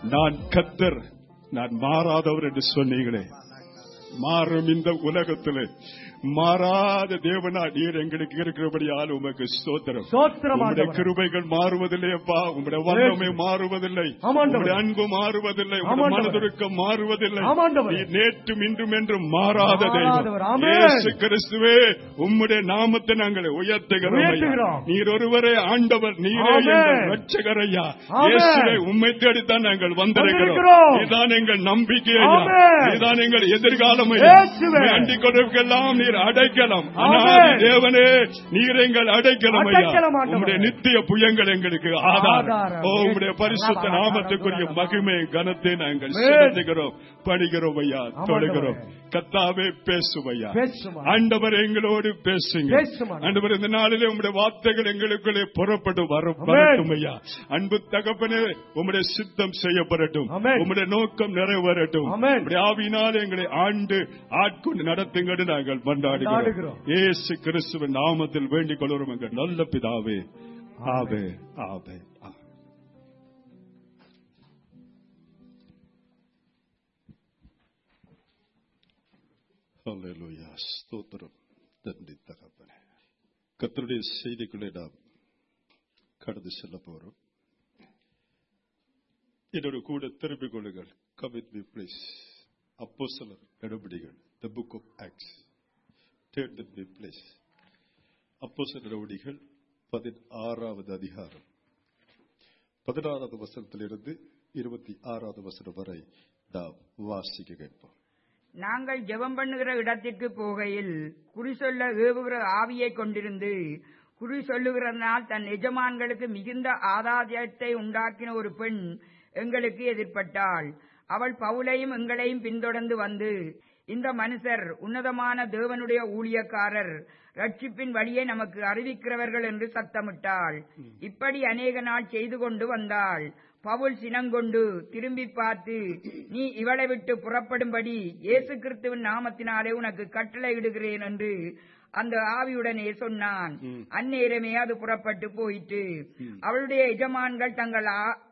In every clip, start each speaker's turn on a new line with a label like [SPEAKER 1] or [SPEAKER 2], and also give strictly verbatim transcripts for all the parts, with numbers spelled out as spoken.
[SPEAKER 1] நான் கர்த்தர், நான் மாறாதவர் என்று சொன்னீங்களே. மாறும் இந்த உலகத்திலே மாறாத தேவனா நீர் எங்களுக்கு இருக்கிறபடியால் உமக்கு ஸ்தோத்திரம். உம்முடைய கிருபைகள் மாறுவதில்லை அப்பா. உம்முடைய வல்லமை மாறுவதில்லை. உம்முடைய அன்பு மாறுவதில்லை. உம்முடைய மனதுருக்கம் மாறுவதில்லை. நீர் நேற்றும் இன்றும் என்றும் மாறாத தெய்வம். இயேசு கிறிஸ்துவே, உம்முடைய நாமத்தை நாங்கள் உயர்த்துகிறோம். நீர் ஒருவரே ஆண்டவர், நீரே எங்கள் இரட்சகர் ஐயா. இயேசுவே, உம்மை தேடித்தான் நாங்கள் வந்திருக்கிறோம். இதுதான் எங்கள் நம்பிக்கை ஐயா. இதுதான் எங்கள் எதிர்காலம் ஐயா. வேண்டிக் கொள்வதற்கெல்லாம் நீர் அடைக்கலம். தேவனே, நீர் எங்கள் அடைக்கலம் ஐயா. உம்முடைய நித்திய புயங்கள் எங்களுக்கு ஆதாரம். ஓ, உம்முடைய பரிசுத்த நாமத்துக்குரிய மகிமை கனத்தை நாங்கள் செலுத்துகிறோம், படிக்கிறோம் ஐயா, தொடுகிறோம். கர்த்தாவே, பேசும் ஐயா. ஆண்டவர், எங்களோடு பேசுங்க ஆண்டவர். இந்த நாளிலே உம்முடைய வார்த்தைகள் எங்களுக்குள்ளே புறப்பட்டு வரட்டும் ஐயா. அன்பு தகப்பனே, உம்முடைய சித்தம் செய்யப்படட்டும். உம்முடைய நோக்கம் நிறைவேறட்டும். உம்முடைய ஆவியினால் எங்களை ஆண்டு ஆட்கொண்டு நடத்துங்கள் நாங்கள் கொண்டாடுகிறோம். இயேசு கிறிஸ்துவின் நாமத்தில் வேண்டிக் கொள்கிறோம் எங்கள் நல்ல பிதாவே. ஆவே, ஆவே. ஹல்லேலூயா, ஸ்தோத்திரம். நன்றி தகப்பனே. கர்த்தருடைய செய்திகளை நாம் கடந்து செல்ல போறோம். என்னோட கூட திரும்பிக் கொள்ளுங்கள். Come with me please. அப்போஸ்தலர் நடவடிக்கைகள், the book of Acts. Turn with me please. அப்போஸ்தலர் நடவடிக்கைகள் பதினாறாவது அதிகாரம் பதினாறாவது வசனத்திலிருந்து இருபத்தி ஆறாவது வசனம் வரை நாம் வாசிக்க கேட்போம்.
[SPEAKER 2] நாங்கள் ஜெபம் பண்ணுகிற இடத்திற்கு போகையில் குறி சொல்ல ஏவுகிற ஆவியை கொண்டிருந்து குறி சொல்லுகிறதனால் தன் எஜமான்களுக்கு மிகுந்த ஆதாயத்தை உண்டாக்கின ஒரு பெண் எங்களுக்கு எதிர்பட்டாள். அவள் பவுலையும் எங்களையும் பின்தொடர்ந்து வந்து, இந்த மனுஷர் உன்னதமான தேவனுடைய ஊழியக்காரர், ரட்சிப்பின் வழியை நமக்கு அறிவிக்கிறவர்கள் என்று சத்தமிட்டாள். இப்படி அநேக நாள் செய்து கொண்டு வந்தாள். பவுல் சினங்கொண்டு திரும்பி பார்த்து, நீ இவளை விட்டு புறப்படும்படி இயேசு கிறிஸ்துவின் நாமத்தினாலே உனக்கு கட்டளை இடுகிறேன் என்று அந்த ஆவியுடனே சொன்னான். அந்நேரமே அது புறப்பட்டு போயிற்று. அவளுடைய எஜமான்கள் தங்கள்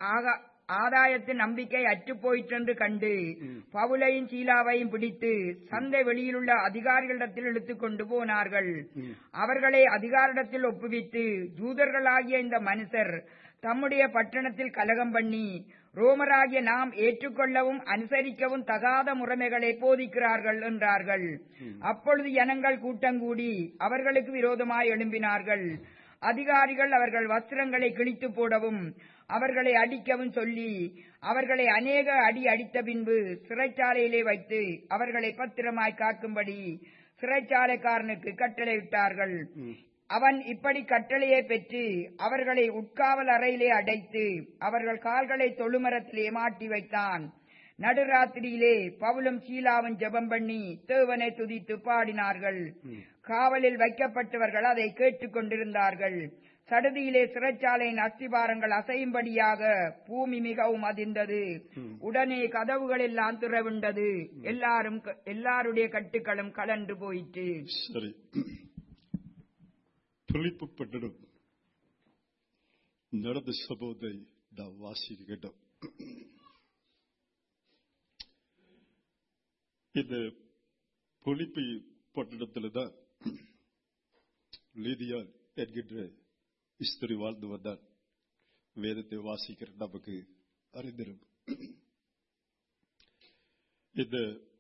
[SPEAKER 2] ஆதாயத்து நம்பிக்கை அற்று போயிற்றென்று கண்டு பவுலையும் சீலாவையும் பிடித்து சந்தை வெளியிலுள்ள அதிகாரிகளிடத்தில் இழுத்துக் கொண்டு போனார்கள். அவர்களை அதிகாரிடத்தில் ஒப்புவித்து, ஜூதர்களாகிய இந்த மனுஷர் தம்முடைய பட்டணத்தில் கலகம் பண்ணி ரோமராகிய நாம் ஏற்றுக்கொள்ளவும் அனுசரிக்கவும் தகாத முறைமைகளை போதிக்கிறார்கள் என்றார்கள். அப்பொழுது ஜனங்கள் கூட்டங்கூடி அவர்களுக்கு விரோதமாய் எழும்பினார்கள். அதிகாரிகள் அவர்கள் வஸ்திரங்களை கிழித்து போடவும் அவர்களை அடிக்கவும் சொல்லி அவர்களை அநேக அடி அடித்த பின்பு சிறைச்சாலையிலே வைத்து அவர்களை பத்திரமாய் காக்கும்படி சிறைச்சாலைக்காரனுக்கு கட்டளையிட்டார்கள். அவன் இப்படி கட்டளையை பெற்று அவர்களை உட்காவல் அறையிலே அடைத்து அவர்கள் கால்களை தொழுமரத்திலே மாட்டி வைத்தான். நடுராத்திரியிலே பவுலும் சீலாவும் ஜெபம் பண்ணி தேவனை துதித்து பாடினார்கள். காவலில் வைக்கப்பட்டவர்கள் அதை கேட்டுக் கொண்டிருந்தார்கள். சடுதியிலே சிறைச்சாலையின் அஸ்திபாரங்கள் அசையும்படியாக பூமி மிகவும் அதிர்ந்தது. உடனே கதவுகள் எல்லாம் திறவுண்டது. எல்லாரும் எல்லாருடைய கட்டுக்களும் கலண்டு போயிற்று.
[SPEAKER 1] சரி, பிலிப்பு பட்டணம் நடந்த சம்பவத்தை நாம் வாசிக்க கேட்டோம். இந்த பிலிப்பு பட்டணத்தில் தான் லீதியா என்கின்ற ஸ்திரீ வாழ்ந்து வந்தால் வேதத்தை வாசிக்கிற நமக்கு அறிந்திருக்கும். இந்த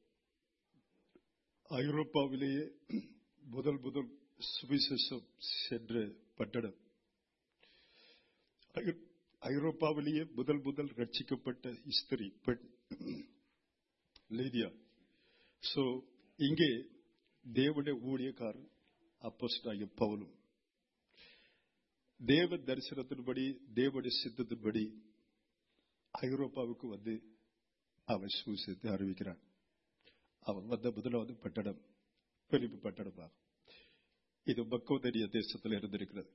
[SPEAKER 1] ஐரோப்பாவிலேயே முதல் முதல் சுவிசேஷம் சென்ற பட்டணம், ஐரோப்பாவிலேயே முதல் முதல் ரட்சிக்கப்பட்ட ஸ்திரீ பெண் லீதியா. சோ இங்கே தேவனுடைய ஊழியக்காரன் அப்போஸ்தலனாகிய பவுலும் தேவ தரிசனத்தின்படி தேவனுடைய சித்தத்தின்படி ஐரோப்பாவுக்கு வந்து அவன் சுவிசேஷத்தை அறிவிக்கிறான். அவன் வந்த முதலாவது பட்டணம் பிலிப்பு பட்டணமாகும். இது மக்கோதேனிய தேசத்தில் இருந்திருக்கிறது.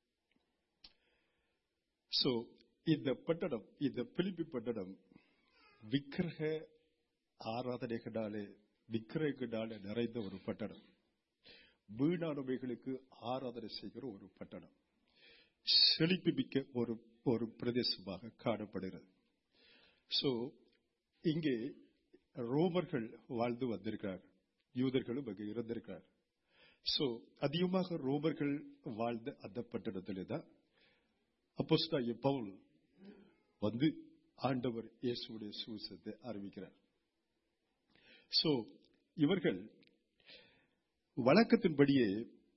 [SPEAKER 1] சோ இந்த பட்டணம், இந்த பிலிப்பி பட்டணம் விக்கிரக ஆராதனைகளாலே விக்கிரகங்களாலே நிறைந்த ஒரு பட்டணம். வீணானவைகளுக்கு ஆராதனை செய்கிற ஒரு பட்டணம், செழிப்பு மிக்க ஒரு ஒரு பிரதேசமாக காணப்படுகிறது. சோ இங்கே ரோமர்கள் வாழ்ந்து வந்திருக்கிறார், யூதர்களும் அங்கே இருந்திருக்கிறார். சோ அதிகமாக ரோமர்கள் வாழ்ந்த அந்த பட்டணத்திலே தான் அப்போஸ்தலனாகிய பவுல் வந்து ஆண்டவர் இயேசுவுடைய சுவிசேஷத்தை அறிவிக்கிறார். சோ இவர்கள் வழக்கத்தின்படியே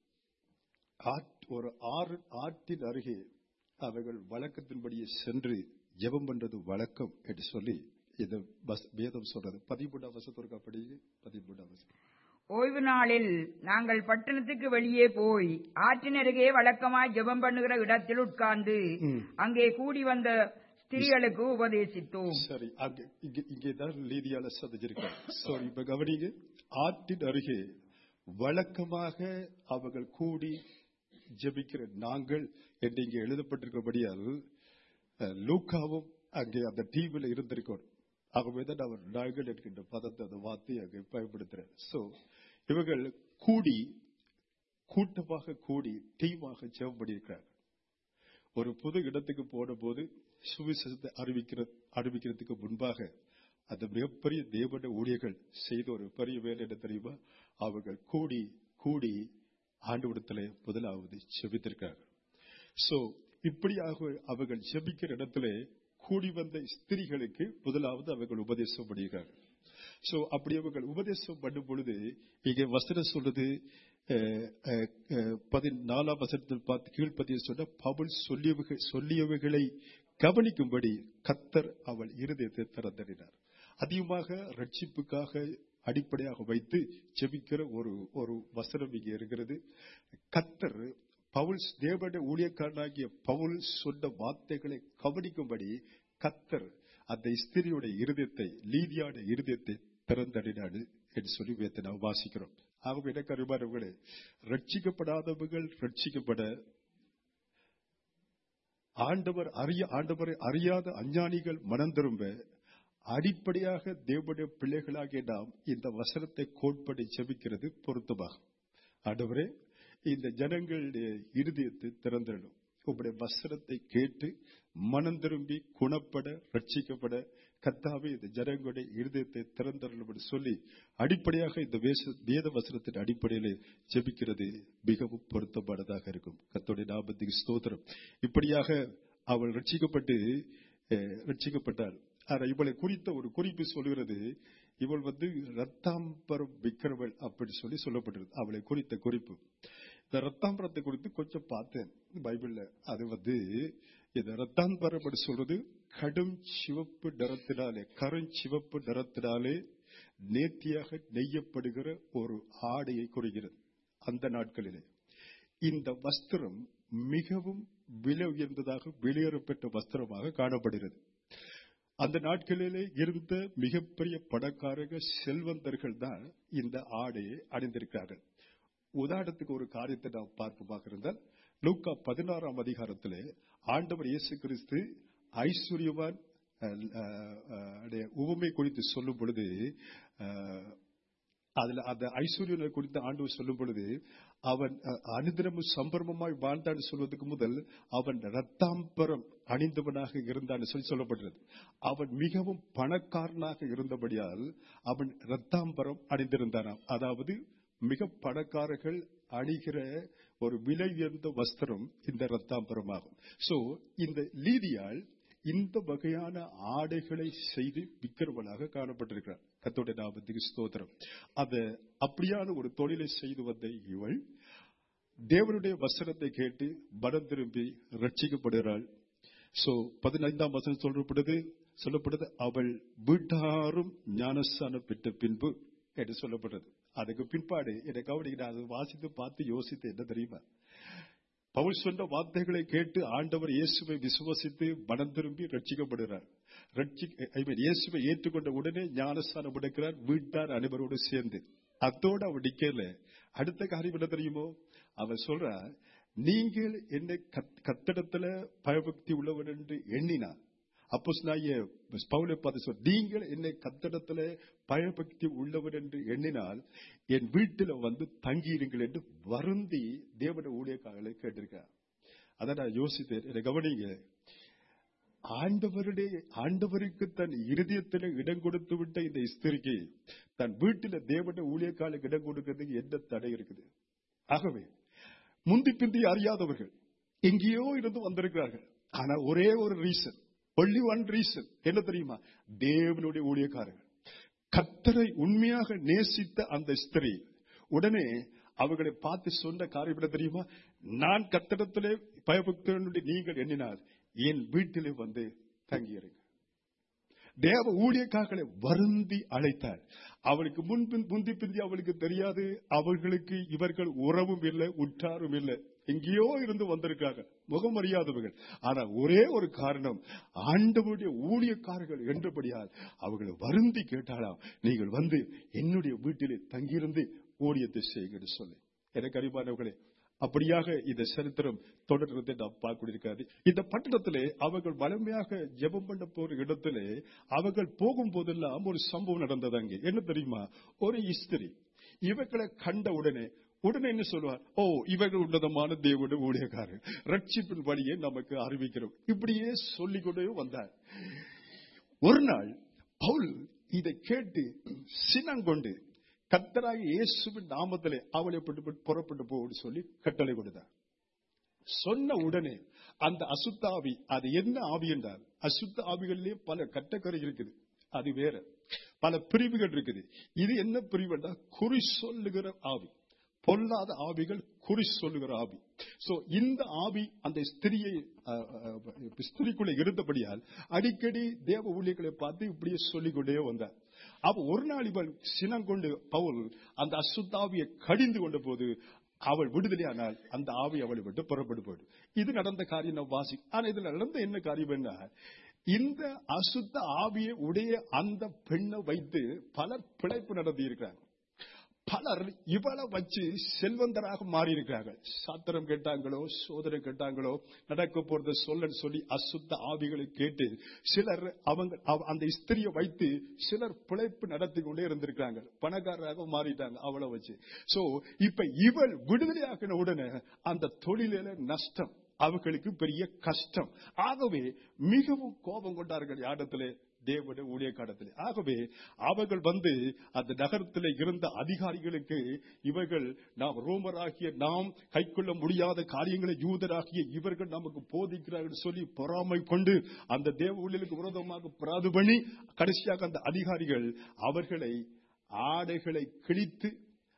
[SPEAKER 1] ஒரு ஆறு ஆற்றின் அருகே அவர்கள் வழக்கத்தின்படியே சென்று ஜெபம் பண்றது வழக்கம் என்று சொல்லி இந்த வேதம் சொல்றது. பதிமூன்றாம் வசனத்திற்கு அப்படி பதிமூன்றாம் வசனம்,
[SPEAKER 2] ஓய்வு நாளில் நாங்கள் பட்டணத்துக்கு வெளியே போய் ஆற்றின் அருகே வழக்கமாய் ஜெபம் பண்ணுகிற இடத்தில் உட்கார்ந்து அங்கே கூடி வந்த ஸ்திரீகளுக்கு உபதேசித்தோம்.
[SPEAKER 1] சரி, அங்கே இங்கேதான் லீதியால சந்திச்சிருக்காங்க. சரி, இப்ப கவனிங்க. ஆற்றின் அருகே வழக்கமாக அவர்கள் கூடி ஜெபிக்கிற நாங்கள் என்று இங்கே எழுதப்பட்டிருக்கபடியால் லூக்காவும் அங்கே அந்த தீவில் இருந்திருக்கோம். ஆகவேதான் அவர் நாங்கள் என்கின்ற பதத்தை அந்த வார்த்தையை அங்கே பயன்படுத்துறார். சோ இவர்கள் கூடி கூட்டமாக கூடி டீமாக ஜெபம் பண்ணியிருக்கிறார். ஒரு புது இடத்துக்கு போன போது சுவிசேஷத்தை அறிவிக்கிற அறிவிக்கிறதுக்கு முன்பாக அந்த மிகப்பெரிய தேவனுடைய ஊழியர்கள் செய்த ஒரு பெரிய வேலை என்ன தெரியுமா? அவர்கள் கூடி கூடி ஆண்டவரிடத்திலே முதலாவது ஜெபித்திருக்கிறார்கள். சோ இப்படியாக அவர்கள் ஜெபிக்கிற இடத்திலே கூடி வந்த ஸ்திரீகளுக்கு முதலாவது அவர்கள் உபதேசம் பண்ணுகிறார்கள். சோ அப்படி அவர்கள் உபதேசம் பண்ணும் பொழுது இங்கே வசனம் சொல்றது, பதினாலாம் வசனத்தில் பார்த்து கீழ்ப்பதிய சொன்ன பவுல் சொல்லியவைகளை கவனிக்கும்படி கர்த்தர் அவள் இருதயத்தை திறந்தறினார். அதிகமாக ரட்சிப்புக்காக அடிப்படையாக வைத்து ஜெபிக்கிற ஒரு ஒரு வசனம் இங்கே இருக்கிறது. கர்த்தர் பவுல் தேவனுடைய ஊழியக்காரனாகிய பவுல் சொன்ன வார்த்தைகளை கவனிக்கும்படி கர்த்தர் அந்த ஸ்திரியுடைய இருதயத்தை, லீதியான இருதயத்தை திறந்தறினாடு என்று சொல்லி வேதத்தை நாம் வாசிக்கிறோம். ஆகவே எனக்கு அருமையானவர்களே, ரட்சிக்கப்படாதவர்கள் ரட்சிக்கப்பட, ஆண்டவர் அறிய ஆண்டவரை அறியாத அஞ்ஞானிகள் மனம் திரும்ப, அடிப்படையாக தேவனுடைய பிள்ளைகளாகிய நாம் இந்த வசனத்தை கோட்படி ஜெபிக்கிறது பொருத்தமாகும். ஆண்டவரே, இந்த ஜனங்களுடைய இருதயத்தை திறந்திடணும். உங்களுடைய வசனத்தை கேட்டு மனம் திரும்பி குணப்பட, ரட்சிக்கப்பட கர்த்தாவே இந்த ஜனங்களுடைய இருதயத்தை திறந்திடணும் சொல்லி அடிப்படையாக இந்த வேத வசனத்தின் அடிப்படையிலே ஜெபிக்கிறது மிகவும் பொருத்தமானதாக இருக்கும். கர்த்தருடைய நாமத்துக்கு ஸ்தோத்திரம். இப்படியாக அவள் ரட்சிக்கப்பட்டு ரட்சிக்கப்பட்டாள். இவளை குறித்த ஒரு குறிப்பு சொல்கிறது, இவள் வந்து ரத்தாம்பரம் விக்கிறவள் அப்படி சொல்லி சொல்லப்பட்டிருக்கு. அவளை குறித்த குறிப்பு. இந்த ரத்தாம்பரத்தை குறித்து கொஞ்சம் பார்த்தேன் பைபிள்ல. அது வந்து இந்த ரத்தாம்பரம் அப்படி சொல்றது கடும் சிவப்பு நிறத்தினாலே, கருஞ்சிவப்பு நிறத்தினாலே நேர்த்தியாக நெய்யப்படுகிற ஒரு ஆடையை குறிக்கிறது. அந்த நாட்களிலே இந்த வஸ்திரம் மிகவும் விலை உயர்ந்ததாக வெளியேறப்பட்ட வஸ்திரமாக காணப்படுகிறது. அந்த நாட்களிலே இருந்த மிகப்பெரிய பணக்காரர்கள், செல்வந்தர்கள் தான் இந்த ஆடையை அணிந்திருக்கிறார்கள். உதாரணத்துக்கு ஒரு காரியத்தை நாம் பார்ப்போமாக இருந்தால், லூக்கா பதினாறாம் அதிகாரத்திலே ஆண்டவர் இயேசு கிறிஸ்து ஐஸ்வர்யவான் உவமை குறித்து சொல்லும் பொழுது, அதுல அந்த ஐஸ்வர்யனை குறித்து ஆண்டவர் சொல்லும் பொழுது, அவன் அனுதினமும் சம்பரமாய் வாழ்ந்தான் சொல்வதற்கு முதல் அவன் ரத்தாம்பரம் அணிந்தவனாக இருந்தான் சொல்லி சொல்லப்படுகிறது. அவன் மிகவும் பணக்காரனாக இருந்தபடியால் அவன் ரத்தாம்பரம் அணிந்திருந்தான். அதாவது மிக பணக்காரர்கள் அணிகிற ஒரு விலை உயர்ந்த வஸ்திரம் இந்த ரத்தாம்பரம் ஆகும். சோ இந்த லீதியால் இந்த வகையான ஆடைகளை செய்து விற்கிறவளாக காணப்பட்டிருக்கிறார். கர்த்தருடைய நாமத்துக்கு ஸ்தோத்திரம். அத அப்படியான ஒரு தொழிலை செய்து வந்த இவள் தேவனுடைய வசனத்தை கேட்டு மனம் திரும்பி ரட்சிக்கப்படுகிறாள். சோ பதினைந்தாம் வசனம் சொல்லப்படுது சொல்லப்படுது அவள் வீட்டாரும் ஞானஸ்தானம் பெற்ற பின்பு என்று சொல்லப்படுறது. அதுக்கு பின்பாடு என்னை கவனிக்க அதை வாசித்து பார்த்து யோசித்து என்ன தெரியுமா, பவுல் சொன்ன வார்த்தைகளை கேட்டு ஆண்டவர் இயேசுவை விசுவாசித்து மனம் திரும்பி ரட்சிக்கப்படுகிறார். இயேசுவை ஏற்றுக்கொண்ட உடனே ஞானஸ்தானம் எடுக்கிறார், வீட்டார் அனைவரோடு சேர்ந்து. அதோடு அவர் நிக்கல. அடுத்த காரியம் என்ன தெரியுமோ, அவர் சொல்றார், நீங்கள் என்னை கத்திடத்துல பயபக்தி உள்ளவர் என்று எண்ணினார். அப்போஸ்தலனாகிய பவுலை பார்த்து சொல், நீங்கள் என்னை கத்திடத்துல பயபக்தி உள்ளவர் என்று எண்ணினால் என் வீட்டில் வந்து தங்கியிருங்கள் என்று வருந்தி தேவனுடைய ஊழியக்காரர்களை கேட்டிருக்கார். அதை நான் யோசித்தேன். என்னை கவனிங்க, ஆண்டவருடைய ஆண்டவருக்கு தன் இருதயத்தில் இடம் கொடுத்து விட்ட இந்த ஸ்திரிக்கு தன் வீட்டில தேவனுடைய ஊழியக்காலுக்கு இடம் கொடுக்கிறதுக்கு என்ன தடை இருக்குது? ஆகவே முந்தி பிந்தி அறியாதவர்கள் எங்கேயோ இருந்து வந்திருக்கிறார்கள். ஆனா ஒரே ஒரு ரீசன், ஒன்லி ஒன் ரீசன் என்ன தெரியுமா? தேவனுடைய ஊழியக்காரர்கள் கர்த்தரை உண்மையாக நேசித்த அந்த ஸ்திரீ உடனே அவர்களை பார்த்து சொன்ன காரியம் என்ன தெரியுமா? நான் கர்த்தரிடத்திலே பயபக்தனுடைய நீங்கள் எண்ணினால் என் வீட்டிலே வந்து தங்கியிருங்க. தேவ ஊழியக்காரர்களை வருந்தி அழைத்தார். அவளுக்கு முன்பின் முந்தி பிந்தி அவளுக்கு தெரியாது. அவர்களுக்கு இவர்கள் உறவும் இல்லை, உற்றாரும் இல்லை, எங்கேயோ இருந்து வந்திருக்காங்க, முகம் அறியாதவர்கள். ஆனா ஒரே ஒரு காரணம், ஆண்டவருடைய ஊழியக்காரர்கள் என்றபடியால் அவர்களை வருந்தி கேட்டாலாம், நீங்கள் வந்து என்னுடைய வீட்டிலே தங்கியிருந்து ஊழியத்தை செய்யுங்கன்னு சொல்லி. எனக்கு அறிவானவர்களே, அப்படியாக இந்த சரித்திரம் தொடர்றதை நாம் பார்க்கிறது. இந்த பட்டணத்திலே அவர்கள் வலிமையாக ஜெபம் பண்ண போற இடத்திலே அவர்கள் போகும் போதெல்லாம் ஒரு சம்பவம் நடந்தது. அங்கே என்ன தெரியுமா? ஒரு ஸ்திரீ இவர்களை கண்ட உடனே உடனே என்ன சொல்லுவார்? ஓ, இவர்கள் உன்னதமான தேவனுடைய ஊழியக்காரர், ரட்சிப்பின் வழியை நமக்கு அறிவிக்கிறோம், இப்படியே சொல்லிக்கொண்டே வந்தார். ஒரு நாள் பவுல் இதை கேட்டு சினங்கொண்டு கர்த்தராகிய இயேசுவின் நாமத்திலே அவளை புறப்பட்டு போன்னு சொல்லி கட்டளை கொடுத்தார். சொன்ன உடனே அந்த அசுத்த ஆவி, அது என்ன ஆவி என்றால், அசுத்த ஆவிகளிலே பல கட்டக்கரை இருக்குது, அது வேற பல பிரிவுகள் இருக்குது. இது என்ன பிரிவு என்றால் குறி சொல்லுகிற ஆவி, பொல்லாத ஆவிகள், குறி சொல்லுகிற ஆவி. சோ இந்த ஆவி அந்த ஸ்திரியை ஸ்திரிக்குள்ள இருந்தபடியால் அடிக்கடி தேவ ஊழியர்களை பார்த்து இப்படியே சொல்லிக்கொண்டே வந்தார். அப்ப ஒரு நாள் இவள் சினம் கொண்டு பவுல் அந்த அசுத்தாவியை கடிந்து கொண்ட போது அவள் விடுதலையானால் அந்த ஆவி அவளை விட்டு புறப்பட்டு போயிடும். இது நடந்த காரியம் நான் வாசி. ஆனா இதுல நடந்த என்ன காரியம் என்ன, இந்த அசுத்த ஆவியை உடைய அந்த பெண்ணை வைத்து பலர் பிழைப்பு நடத்தி இருக்கிறாங்க. பலர் இவளை வச்சு செல்வந்தராக மாறி இருக்கிறார்கள். சாத்திரம் கேட்டாங்களோ சோதனை கேட்டாங்களோ நடக்க போறத சொல்ல சொல்லி அசுத்த ஆவிகளை கேட்டு சிலர் அவங்க அந்த ஸ்திரியை வைத்து சிலர் பிழைப்பு நடத்தி கொண்டே இருந்திருக்காங்க, பணக்காரராக மாறிட்டாங்க அவளை வச்சு. சோ இப்ப இவள் விடுதலையாக்கின உடனே அந்த தொழில நஷ்டம், அவர்களுக்கு பெரிய கஷ்டம். ஆகவே மிகவும் கோபம் கொண்டார்கள் யாரிடத்திலே? தேவனுடைய ஊழியக்காரத்திலே. ஆகவே அவர்கள் வந்து அந்த நகரத்தில் இருந்த அதிகாரிகளுக்கு இவர்கள் நாம் ரோமராகிய நாம் கைக்கொள்ள முடியாத காரியங்களை யூதராகிய இவர்கள் நமக்கு போதிக்கிறார்கள் சொல்லி பொறாமை கொண்டு அந்த தேவ ஊழியர்களுக்கு விரோதமாக பிராது பண்ணி கடைசியாக அந்த அதிகாரிகள் அவர்களை ஆடைகளை கிழித்து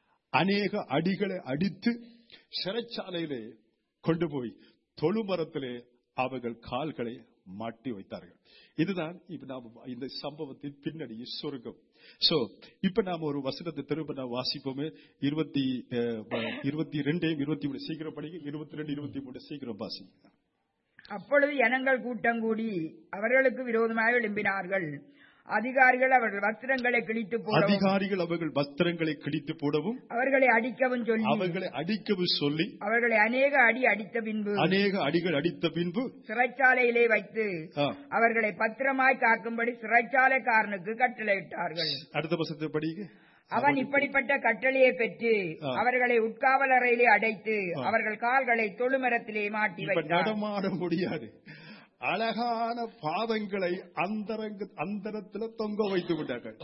[SPEAKER 1] அநேக அடிகளை அடித்து சிறைச்சாலையிலே கொண்டு போய் தொழுமரத்திலே அவர்கள் கால்களை மாட்டி வைத்தார்கள். இதுதான் இப்ப நாம் இந்த சம்பவத்தின் பின்னணி சொருக்கம். சோ இப்ப நாம ஒரு வசனத்தை திரும்ப நாம் வாசிப்போமே. இருபத்தி இருபத்தி ரெண்டையும் இருபத்தி மூணு சீக்கிரம் படிக்க. இருபத்தி ரெண்டு இருபத்தி மூணு சீக்கிரம் வாசி.
[SPEAKER 2] அப்பொழுது ஜனங்கள் கூட்டம் கூடி அவர்களுக்கு விரோதமாக எழும்பினார்கள். அதிகாரிகள் அவர்கள் வஸ்திரங்களை கிழித்து போடவும்
[SPEAKER 1] அதிகாரிகள் அவர்கள் வஸ்திரங்களை கிழித்து போடவும்
[SPEAKER 2] அவர்களை அடிக்கவும் சொல்லி
[SPEAKER 1] அவர்களை அடிக்கவும் சொல்லி அவர்களை
[SPEAKER 2] அநேக அடி அடித்த பின்பு
[SPEAKER 1] அநேக அடிகள் அடித்த பின்பு
[SPEAKER 2] சிறைச்சாலையிலே வைத்து அவர்களை பத்திரமாய் காக்கும்படி சிறைச்சாலைக்காரனுக்கு கட்டளையிட்டார்கள்.
[SPEAKER 1] அடுத்த வசனத்தை படிக்க.
[SPEAKER 2] அவன் இப்படிப்பட்ட கட்டளையை பெற்று அவர்களை உட்காவல் அறையிலே அடைத்து அவர்கள் கால்களை தொழுமரத்திலே மாட்டி வைத்தார்.
[SPEAKER 1] நடமாட முடியாது, அழகான பாதங்களை அந்தரங்க அந்தரத்தில் தொங்க வைத்து விட்டார்கள்.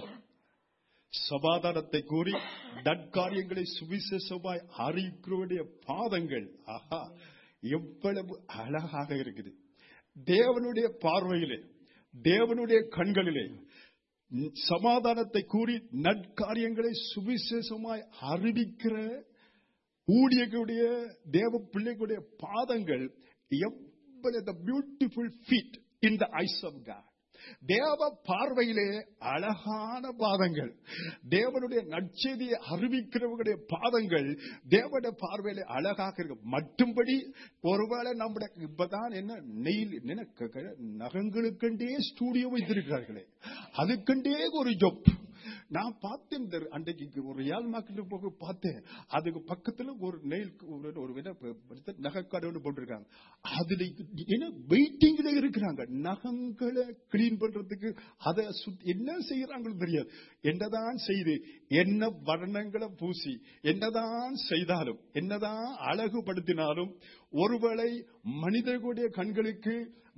[SPEAKER 1] சமாதானத்தை கூறி நற்காரியங்களை சுவிசேஷமாய் அறிவிக்கிறவருடைய பாதங்கள் ஆஹா எவ்வளவு அழகாக இருக்குது. தேவனுடைய பார்வையிலே, தேவனுடைய கண்களிலே சமாதானத்தை கூறி நற்காரியங்களை சுவிசேஷமாய் அறிவிக்கிற ஊழியர்களுடைய தேவ பிள்ளைகளுடைய பாதங்கள் the beautiful feet in the eyes of God. தேவ பார்வையிலே அழகான பாதங்கள், தேவனுடைய நற்செய்தியை அறிவிக்கிறவர்களுடைய பாதங்கள் தேவனுடைய பார்வையிலே அழகாக இருக்கு. மட்டும்படி ஒருவேளை நம்முடைய இப்பதான் என்ன நெயில் நகங்களுக்கண்டே ஸ்டூடியோ வைத்திருக்கிறார்களே, அதுக்கண்டே ஒரு ஜொப் நான் பார்த்தேன். அன்றைக்கு ஒரு ரியால் மார்க்கெட் போக பார்த்தேன், அதுக்கு பக்கத்துல ஒரு நெயில் ஒரு நகைக்காடு போட்டிருக்காங்க. அதுல என்ன வெயிட்டிங்ல இருக்கிறாங்க, நகங்களை கிளீன் பண்றதுக்கு அதை என்ன செய்யறாங்கன்னு தெரியாது. என்னதான் செய்து என்ன வர்ணங்களை பூசி என்னதான் செய்தாலும் என்னதான் அழகுபடுத்தினாலும் ஒருவேளை மனிதர்களுடைய கண்களுக்கு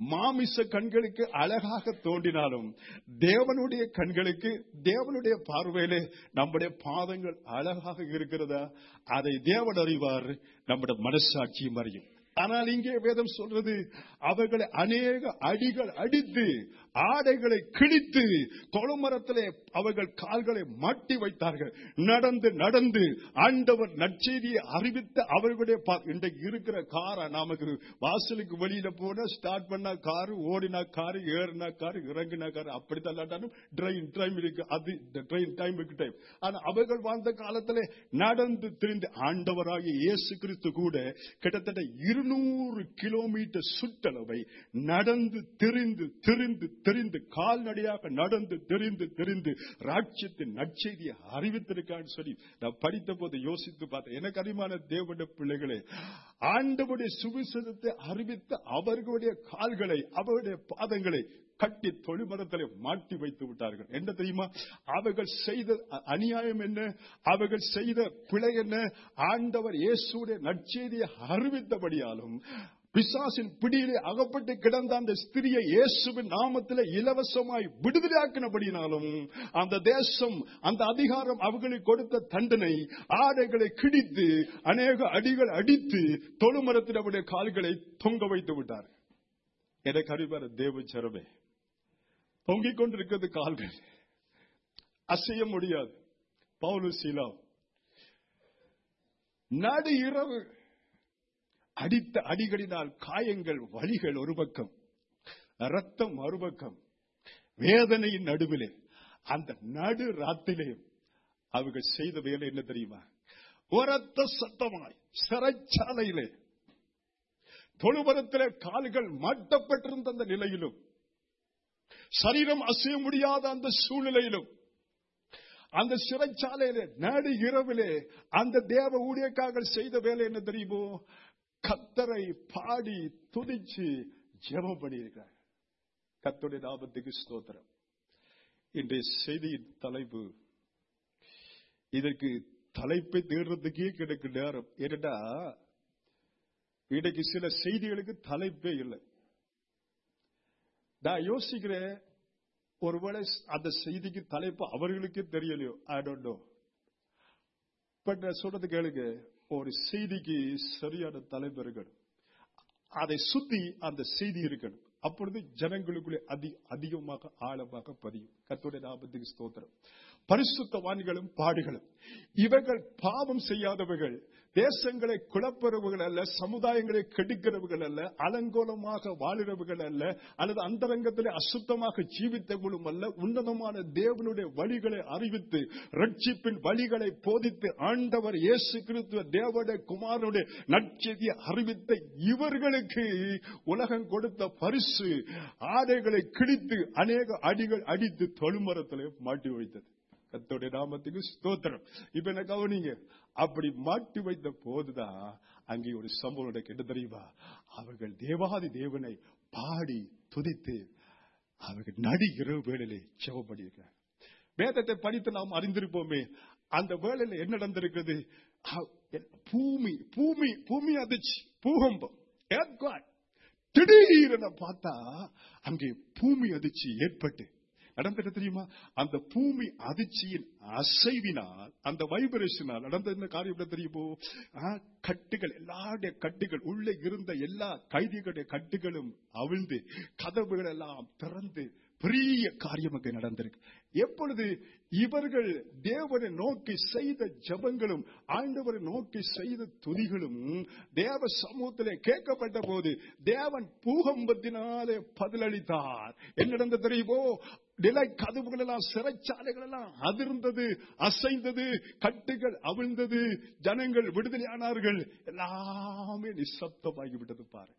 [SPEAKER 1] மாமிச கண்களுக்கு அழகாக தோன்றினாலும் தேவனுடைய கண்களுக்கு தேவனுடைய பார்வையிலே நம்முடைய பாதங்கள் அழகாக இருக்கிறதா? அதை தேவன் அறிவார், நம்முடைய மனசாட்சியும் அறியும். ஆனால் இங்கே வேதம் சொல்றது, அவர்களை அநேக அடிகள் அடித்து ஆடைகளை கிழித்து தொழுமரத்திலே அவர்கள் கால்களை மாட்டி வைத்தார்கள். நடந்து நடந்து ஆண்டவர் நற்செய்தியை அறிவித்த அவர்களுடைய இன்றைக்கு இருக்கிற காரை நமக்கு வாசலுக்கு வெளியில போன ஸ்டார்ட் பண்ணா காரு, ஓடினா காரு, ஏறினா காரு, இறங்கினா காரு, அப்படித்தான் ட்ரெயின் டைம் இருக்கு. அது ட்ரெயின் டைம் இருக்கு டைம். ஆனா அவர்கள் வாழ்ந்த காலத்திலே நடந்து திரிந்து ஆண்டவராகிய இயேசு கிறிஸ்து கூட கிட்டத்தட்ட இருநூறு கிலோமீட்டர் சுற்றளவை நடந்து திரிந்து திரிந்து தெரிந்து கால்நடையாக நடந்து தெரிந்து தெரிந்து ராஜ்யத்தின் நற்செய்தியை அறிவித்திருக்கான்னு சொல்லி நான் படித்த போது யோசித்து பார்த்தேன். எனக்கு அறிமான தேவனுடைய பிள்ளைகளே, ஆண்டவருடைய சுவிசேஷத்தை அறிவித்த அவர்களுடைய கால்களை அவருடைய பாதங்களை கட்டி தொழுமரத்திலே மாட்டி வைத்து விட்டார்கள். என்ன தெரியுமா? அவர்கள் செய்த அநியாயம் என்ன, அவர்கள் செய்த பிழை என்ன? ஆண்டவர் இயேசுடைய நற்செய்தியை அறிவித்தபடியாலும் பிசாசின் பிடியிலே அகப்பட்டு கிடந்த அந்த ஸ்திரியை இயேசுவின் நாமத்திலே இலவசமாய் விடுதலையாக்கினபடினாலும் அந்த தேசம், அந்த அதிகாரம் அவர்களுக்கு கொடுத்த தண்டனை, ஆடைகளை கிழித்து அநேக அடிகள் அடித்து தொழுமரத்தில் அவருடைய கால்களை தொங்க வைத்து விட்டார். எனக்கு அறிவார தேவ சரவே, தொங்கிக் கொண்டிருக்கிறது கால்கள், அசைய முடியாது. பவுலும் சீலாவும் நடு இரவு அடித்த அடிகளினால் காயங்கள், வலிகள் ஒரு பக்கம், ரத்தம் மறுபக்கம், வேதனையின் நடுவிலே அந்த நடு ராத்திரிலேயும் அவர்கள் செய்த வேலை என்ன தெரியுமா? உரத்த சத்தமாய் சிறைச்சாலையிலே தொழுமரத்திலே கால்கள் மாட்டப்பட்டிருந்த அந்த நிலையிலும், சரீரம் அசைய முடியாத அந்த சூழ்நிலையிலும், அந்த சிறைச்சாலையிலே நடு இரவிலே அந்த தேவ ஊழியக்காரர்கள் செய்த வேலை என்ன தெரியுமோ? கர்த்தரை பாடி துதிச்சு ஜெபம் பண்ணியிருக்கிறார். கர்த்தருடைய நாமத்துக்கு ஸ்தோத்திரம். இன்றைய செய்தியின் தலைப்பு, இதற்கு தலைப்பை தேடுறதுக்கே கிடைக்கும் நேரம். ஏனென்றா இன்றைக்கு சில செய்திகளுக்கு தலைப்பே இல்லை. நான் யோசிக்கிறேன், ஒருவேளை அந்த செய்திக்கு தலைப்பு அவர்களுக்கே தெரியலையோ, ஐ டோன்ட் நோ. பட் நான் சொல்றது கேளுங்க, ஒரு செய்திக்கு சரியான தலைப்பு இருக்கணும், அதை சுத்தி அந்த செய்தி இருக்கணும். அப்பொழுது ஜனங்களுக்குள்ளே அதி அதிகமாக ஆழமாக பதியும். கர்த்தருடைய நாமத்துக்கு ஸ்தோத்திரம். பரிசுத்தவான்களும் பாடுகளும், இவர்கள் பாவம் செய்யாதவர்கள், தேசங்களை குழப்பறவர்கள் அல்ல, சமுதாயங்களை கெடுக்கிறவர்கள் அல்ல, அலங்கோலமாக வாழுறவர்கள் அல்ல, அல்லது அந்தரங்கத்திலே அசுத்தமாக ஜீவித்தவர்களும் அல்ல, உன்னதமான தேவனுடைய வழிகளை அறிவித்து ரட்சிப்பின் வழிகளை போதித்து ஆண்டவர் இயேசு கிறிஸ்து தேவனுடைய குமாரனுடைய நற்செய்தியை அறிவித்த இவர்களுக்கு உலகம் கொடுத்த பரிசு ஆடைகளை கிழித்து அநேக அடிகள் அடித்து தொழுமரத்திலே மாட்டி வைத்தது. கர்த்தருடைய நாமத்துக்கு ஸ்தோத்திரம். இப்ப என்ன கவனிங்க, அப்படி மாட்டி வைத்த போதுதான் அங்கே ஒரு சம்பவம் என்ன தெரியுமா? அவர்கள் தேவாதி தேவனை பாடி துதித்து அவர்கள் நடு இரவு வேளையிலே ஜெபம் பண்ணியிருக்கிறார். வேதத்தை படித்து நாம் அறிந்திருப்போமே, அந்த வேளையில என்ன நடந்திருக்கிறது? பூமி பூமி பூமி அதிர்ச்சி, பூகம்பம், திடீரென பார்த்தா அங்கே பூமி அதிர்ச்சி ஏற்பட்டு நடந்தது தெரியுமா? அந்த பூமி அதிர்ச்சியின் அசைவினால், அந்த வைப்ரேஷனால் நடந்த காரியம் தெரியுமோ? கட்டுகள், எல்லாருடைய கட்டுகள், உள்ளே இருந்த எல்லா கைதிகளுடைய கட்டுகளும் அவிழ்ந்து கதவுகள் எல்லாம் திறந்து பெரிய காரியம் அங்கே நடந்திருக்கு. எப்பொழுது இவர்கள் தேவனை நோக்கி செய்த ஜெபங்களும் ஆண்டவரை நோக்கி செய்த துதிகளும் தேவ சமூகத்திலே கேட்கப்பட்ட போது தேவன் பூகம்பத்தினாலே பதிலளித்தார். என்ன நடந்தது தெரியுமோ? நிலை கதவுகள் எல்லாம், சிறைச்சாலைகள் எல்லாம் அதிர்ந்தது, அசைந்தது, கட்டுகள் அவிழ்ந்தது, ஜனங்கள் விடுதலையானார்கள், எல்லாமே நிசப்தமாகிவிட்டது. பாரு,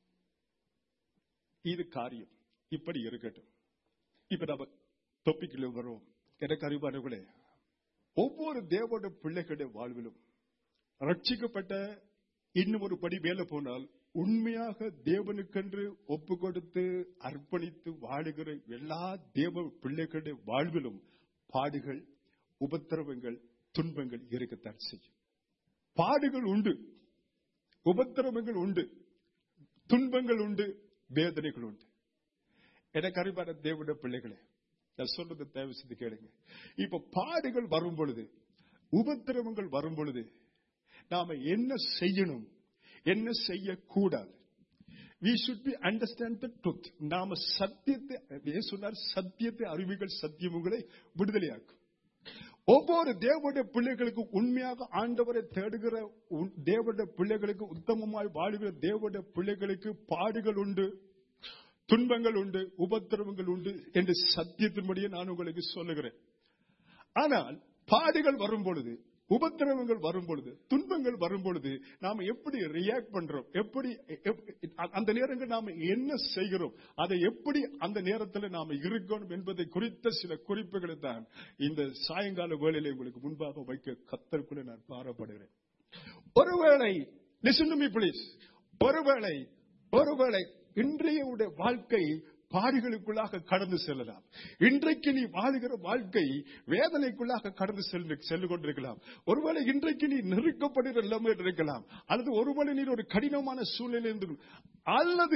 [SPEAKER 1] இது காரியம் இப்படி இருக்கட்டும். இப்ப நம்ம தொப்பிக்குள்ள வரும். எனக்கு அறிவானவர்களே, ஒவ்வொரு தேவனுடைய பிள்ளைகளுடைய வாழ்விலும் ரட்சிக்கப்பட்ட இன்னும் ஒரு படி மேல போனால், உண்மையாக தேவனுக்கென்று ஒப்பு கொடுத்து அர்ப்பணித்து வாழுகிற எல்லா தேவ பிள்ளைகளுடைய வாழ்விலும் பாடுகள், உபத்திரவங்கள், துன்பங்கள் இருக்கத்தான் செய்யும். பாடுகள் உண்டு, உபத்திரவங்கள் உண்டு, துன்பங்கள் உண்டு, வேதனைகள் உண்டு. எனக்கு அறிவான தேவனுடைய பிள்ளைகளே, நான் சொல்றது தயவு செய்து கேளுங்க. இப்ப பாடுகள் வரும் பொழுது, உபத்திரவங்கள் வரும் பொழுது நாம என்ன செய்யணும், என்ன செய்யக்கூடாது? We should be understand the truth. நாம சத்தியத்தை சொன்னார், சத்தியத்தை அறிவிகள் சத்தியம் உங்களை விடுதலையாக்கும். ஒவ்வொரு தேவனுடைய பிள்ளைகளுக்கு உண்மையாக ஆண்டவரை தேடுகிற தேவனுடைய பிள்ளைகளுக்கு, உத்தமமாய் வாழுகிற தேவனுடைய பிள்ளைகளுக்கு பாடுகள் உண்டு, துன்பங்கள் உண்டு, உபத்திரவங்கள் உண்டு என்று சத்தியத்தின்படியே நான் உங்களுக்கு சொல்லுகிறேன். ஆனால் பாடுகள் வரும் பொழுது, உபத்திரவங்கள் வரும் பொழுது, துன்பங்கள் வரும் பொழுது நாம எப்படி ரியாக்ட் பண்றோம், எப்படி அந்த நேரங்கள் நாம என்ன செய்கிறோம், அதை எப்படி அந்த நேரத்தில் நாம இருக்கணும் என்பதை குறித்த சில குறிப்புகளை தான் இந்த சாயங்கால வேளையில உங்களுக்கு முன்பாக வைக்க கர்த்தருக்குள்ள நான் பாராட்டுகிறேன். ஒருவேளை listen to me please, ஒருவேளை ஒருவேளை இன்றைய வாழ்க்கை பாடுகளுக்குள்ளாக கடந்து செல்லலாம். இன்றைக்கு நீ வாழுகிற வாழ்க்கை வேதனைக்குள்ளாக கடந்து சென்று கொண்டிருக்கலாம். ஒருவேளை இன்றைக்கு நீ நெருக்கப்படுகிற நிலைமை இருக்கலாம், அல்லது ஒருவேளை நீ ஒரு கடினமான சூழ்நிலை இருந்து, அல்லது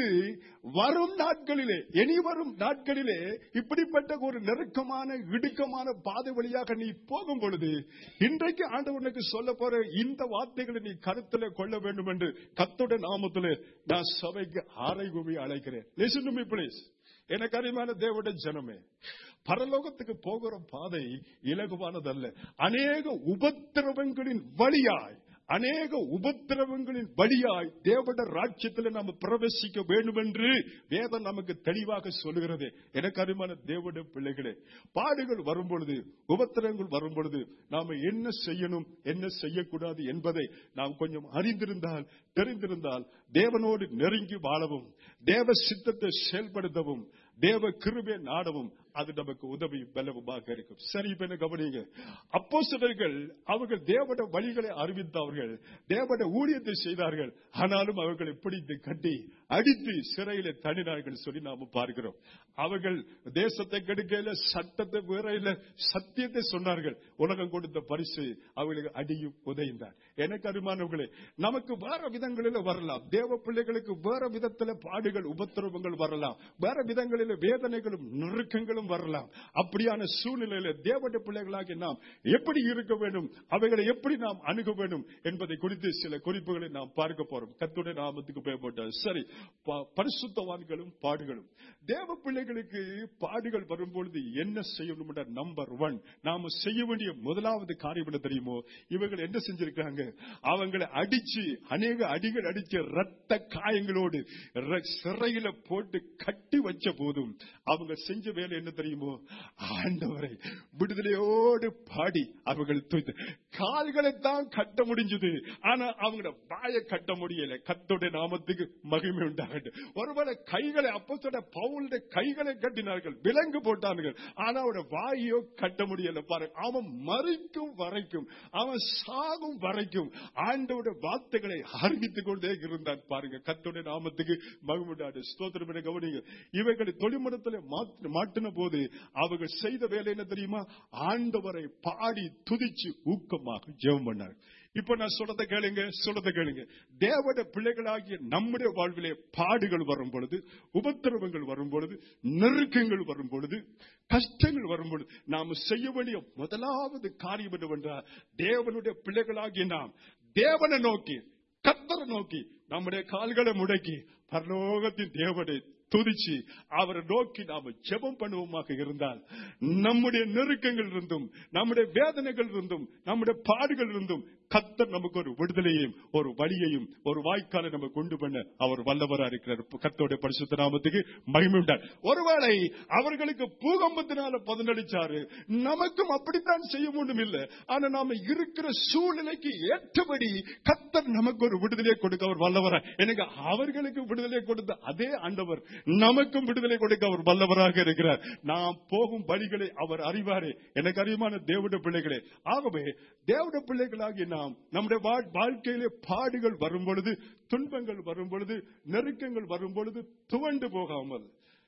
[SPEAKER 1] வரும் நாட்களிலே, இனி வரும் நாட்களிலே இப்படிப்பட்ட ஒரு நெருக்கமான இடுக்கமான பாதை வழியாக நீ போகும் பொழுது, இன்றைக்கு ஆண்டவனுக்கு சொல்ல போற இந்த வார்த்தைகளை நீ கருத்துல கொள்ள வேண்டும் என்று கர்த்தருடைய நாமத்திலே நான் சபைக்கு ஆரைகுவி அழைக்கிறேன். Listen to me please. எனக்கு அருமையான தேவனுடைய ஜனமே, பரலோகத்துக்கு போகிற பாதை இலகுவானதல்ல. அநேக உபத்திரவங்களின் வழியாய் அநேக உபத்திரவங்களின் வழியாய் தேவனுடைய ராஜ்யத்தில் நாம் பிரவேசிக்க வேண்டும் என்று வேதம் நமக்கு தெளிவாக சொல்லுகிறது. எனக்கு அருமையான தேவனுடைய பிள்ளைகளே, பாடுகள் வரும் பொழுது, உபத்திரவங்கள் வரும் பொழுது நாம என்ன செய்யணும், என்ன செய்யக்கூடாது என்பதை நாம் கொஞ்சம் அறிந்திருந்தால், தெரிந்திருந்தால், தேவனோடு நெருங்கி வாழவும், தேவ சித்தத்தை செயல்படுத்தவும், தேவ கிருபை நாடவும் அது நமக்கு உதவி பலவுமாக இருக்கும். சரி, இப்ப என்ன கவனிங்க. அப்போஸ்தலர்கள் அவர்கள் தேவனுடைய வழிகளை அறிவித்தார்கள், தேவனுடைய ஊழியத்தை செய்தார்கள். ஆனாலும் அவர்களை பிடித்து கட்டி அடித்து சிறையில தள்ளினார்கள் சொல்லி நாம பார்க்கிறோம். அவர்கள் தேசத்தை கெடுக்கையில, சட்டத்தை வேறையில, சத்தியத்தை சொன்னார்கள். உலகம் கொடுத்த பரிசு அவர்களுக்கு அடியும் உதைந்தார். எனக்கு அருமானவர்களே, நமக்கு வேற விதங்களில் வரலாம். தேவ பிள்ளைகளுக்கு வேற விதத்தில் பாடுகள் உபத்திரவங்கள் வரலாம், வேற விதங்களில் வேதனைகளும் நெருக்கங்களும் வரலாம். அப்படியான சூழ்நிலையில தேவனுடைய பிள்ளைகளாகி நாம் எப்படி இருக்க வேண்டும், அவைகளை எப்படி நாம் அணுக வேண்டும் என்பதை குறித்து சில குறிப்புகளை நாம் பார்க்க போறோம். கர்த்தருடைய நாமத்துக்கு பயப்பட்டார். சரி, பரிசுத்தவான்களும் பாடுகளும். தேவ பிள்ளைகளுக்கு பாடுகள் வரும்பொழுது என்ன செய்யணும்? நம்பர் ஒன், நாம செய்ய வேண்டிய முதலாவது காரியம் என்ன தெரியுமோ? இவர்கள் என்ன செஞ்சிருக்காங்க? அவங்களை அடிச்சு, அநேக அடிகள் அடிச்ச ரத்த காயங்களோடு சிறையில போட்டு கட்டி வச்ச போதும் அவங்க செஞ்ச வேலை என்ன தெரியுமோ? ஆண்டவரை விடுதலையோடு பாடி அவர்கள் கால்களை தான் கட்ட முடிஞ்சது, ஆனா அவங்களோட வாயை கட்ட முடியல. கர்த்தருடைய நாமத்துக்கு மகிமை உண்டாகட்டும். ஒருவேளை கைகளை, அப்போஸ்தலர் பவுலுடைய கைகளை கட்டினார்கள், விலங்கு போட்டார்கள், ஆனா அவனோட வாயோ கட்ட முடியல. பாருங்க, அவன் மறிக்கும் வரைக்கும், அவன் சாகும் வரைக்கும் ஆண்டவருடைய வார்த்தைகளை அறிவித்துக் கொண்டே இருந்தான். பாருங்க, கர்த்தருடைய நாமத்துக்கு மகிமை உண்டாகட்டும். ஸ்தோத்திரம் என கவனிங்க. இவைகளை தொழில்முறையில் மாட்டின போது அவர்கள் செய்த வேலை என்ன தெரியுமா? ஆண்டவரை பாடி துதிச்சு ஊக்கமாக ஜெபம் பண்ணார். இப்ப நான் சொல்றத கேளுங்க, சொல்றத கேளுங்க. தேவனுடைய பிள்ளைகளாகிய நம்முடைய வாழ்விலே பாடுகள் வரும் பொழுது, உபத்திரவங்கள் வரும் பொழுது, நெருக்கங்கள் வரும் பொழுது, கஷ்டங்கள் வரும் பொழுது நாம் செய்ய வேண்டிய முதலாவது காரியம் என்னவென்றால், தேவனுடைய பிள்ளைகளாகிய நாம் தேவனை நோக்கி, கர்த்தரை நோக்கி நம்முடைய கால்களை முடக்கி பரலோகத்தின் தேவனை துதிச்சு அவரை நோக்கி நாம ஜெபம் பண்ணுவோமாக இருந்தால், நம்முடைய நெருக்கங்கள் இருந்தும், நம்முடைய வேதனைகள் இருந்தும், நம்முடைய பாடுகள் இருந்தும் கர்த்தர் நமக்கு ஒரு விடுதலையையும் ஒரு வழியையும் ஒரு வாய்க்காலை நம்ம கொண்டு பண்ண அவர் வல்லவராக இருக்கிறார். கர்த்தருடைய பரிசுத்த நாமத்துக்கு மகிமை உண்டார். ஒருவேளை அவர்களுக்கு பூகம்பத்தினால பதனடிச்சாரு, நமக்கும் அப்படித்தான் செய்ய முடியும் இல்லை. ஆனா நாம இருக்கிற சூழ்நிலைக்கு ஏற்றபடி கர்த்தர் நமக்கு ஒரு விடுதலையை கொடுக்க அவர் வல்லவராக. எனக்கு அவர்களுக்கு விடுதலை கொடுத்த அதே ஆண்டவர் நமக்கும் விடுதலை கொடுக்க அவர் வல்லவராக இருக்கிறார். நாம் போகும் வழிகளை அவர் அறிவாரே. எனக்கு அறிவான தேவனுடைய பிள்ளைகளே, ஆகவே தேவனுடைய பிள்ளைகளாகிய நாம் நம்முடைய வாழ்க்கையிலே பாடுகள் வரும் பொழுது, துன்பங்கள் வரும் பொழுது, நெருக்கங்கள் வரும் பொழுது துவண்டு போகாமல்,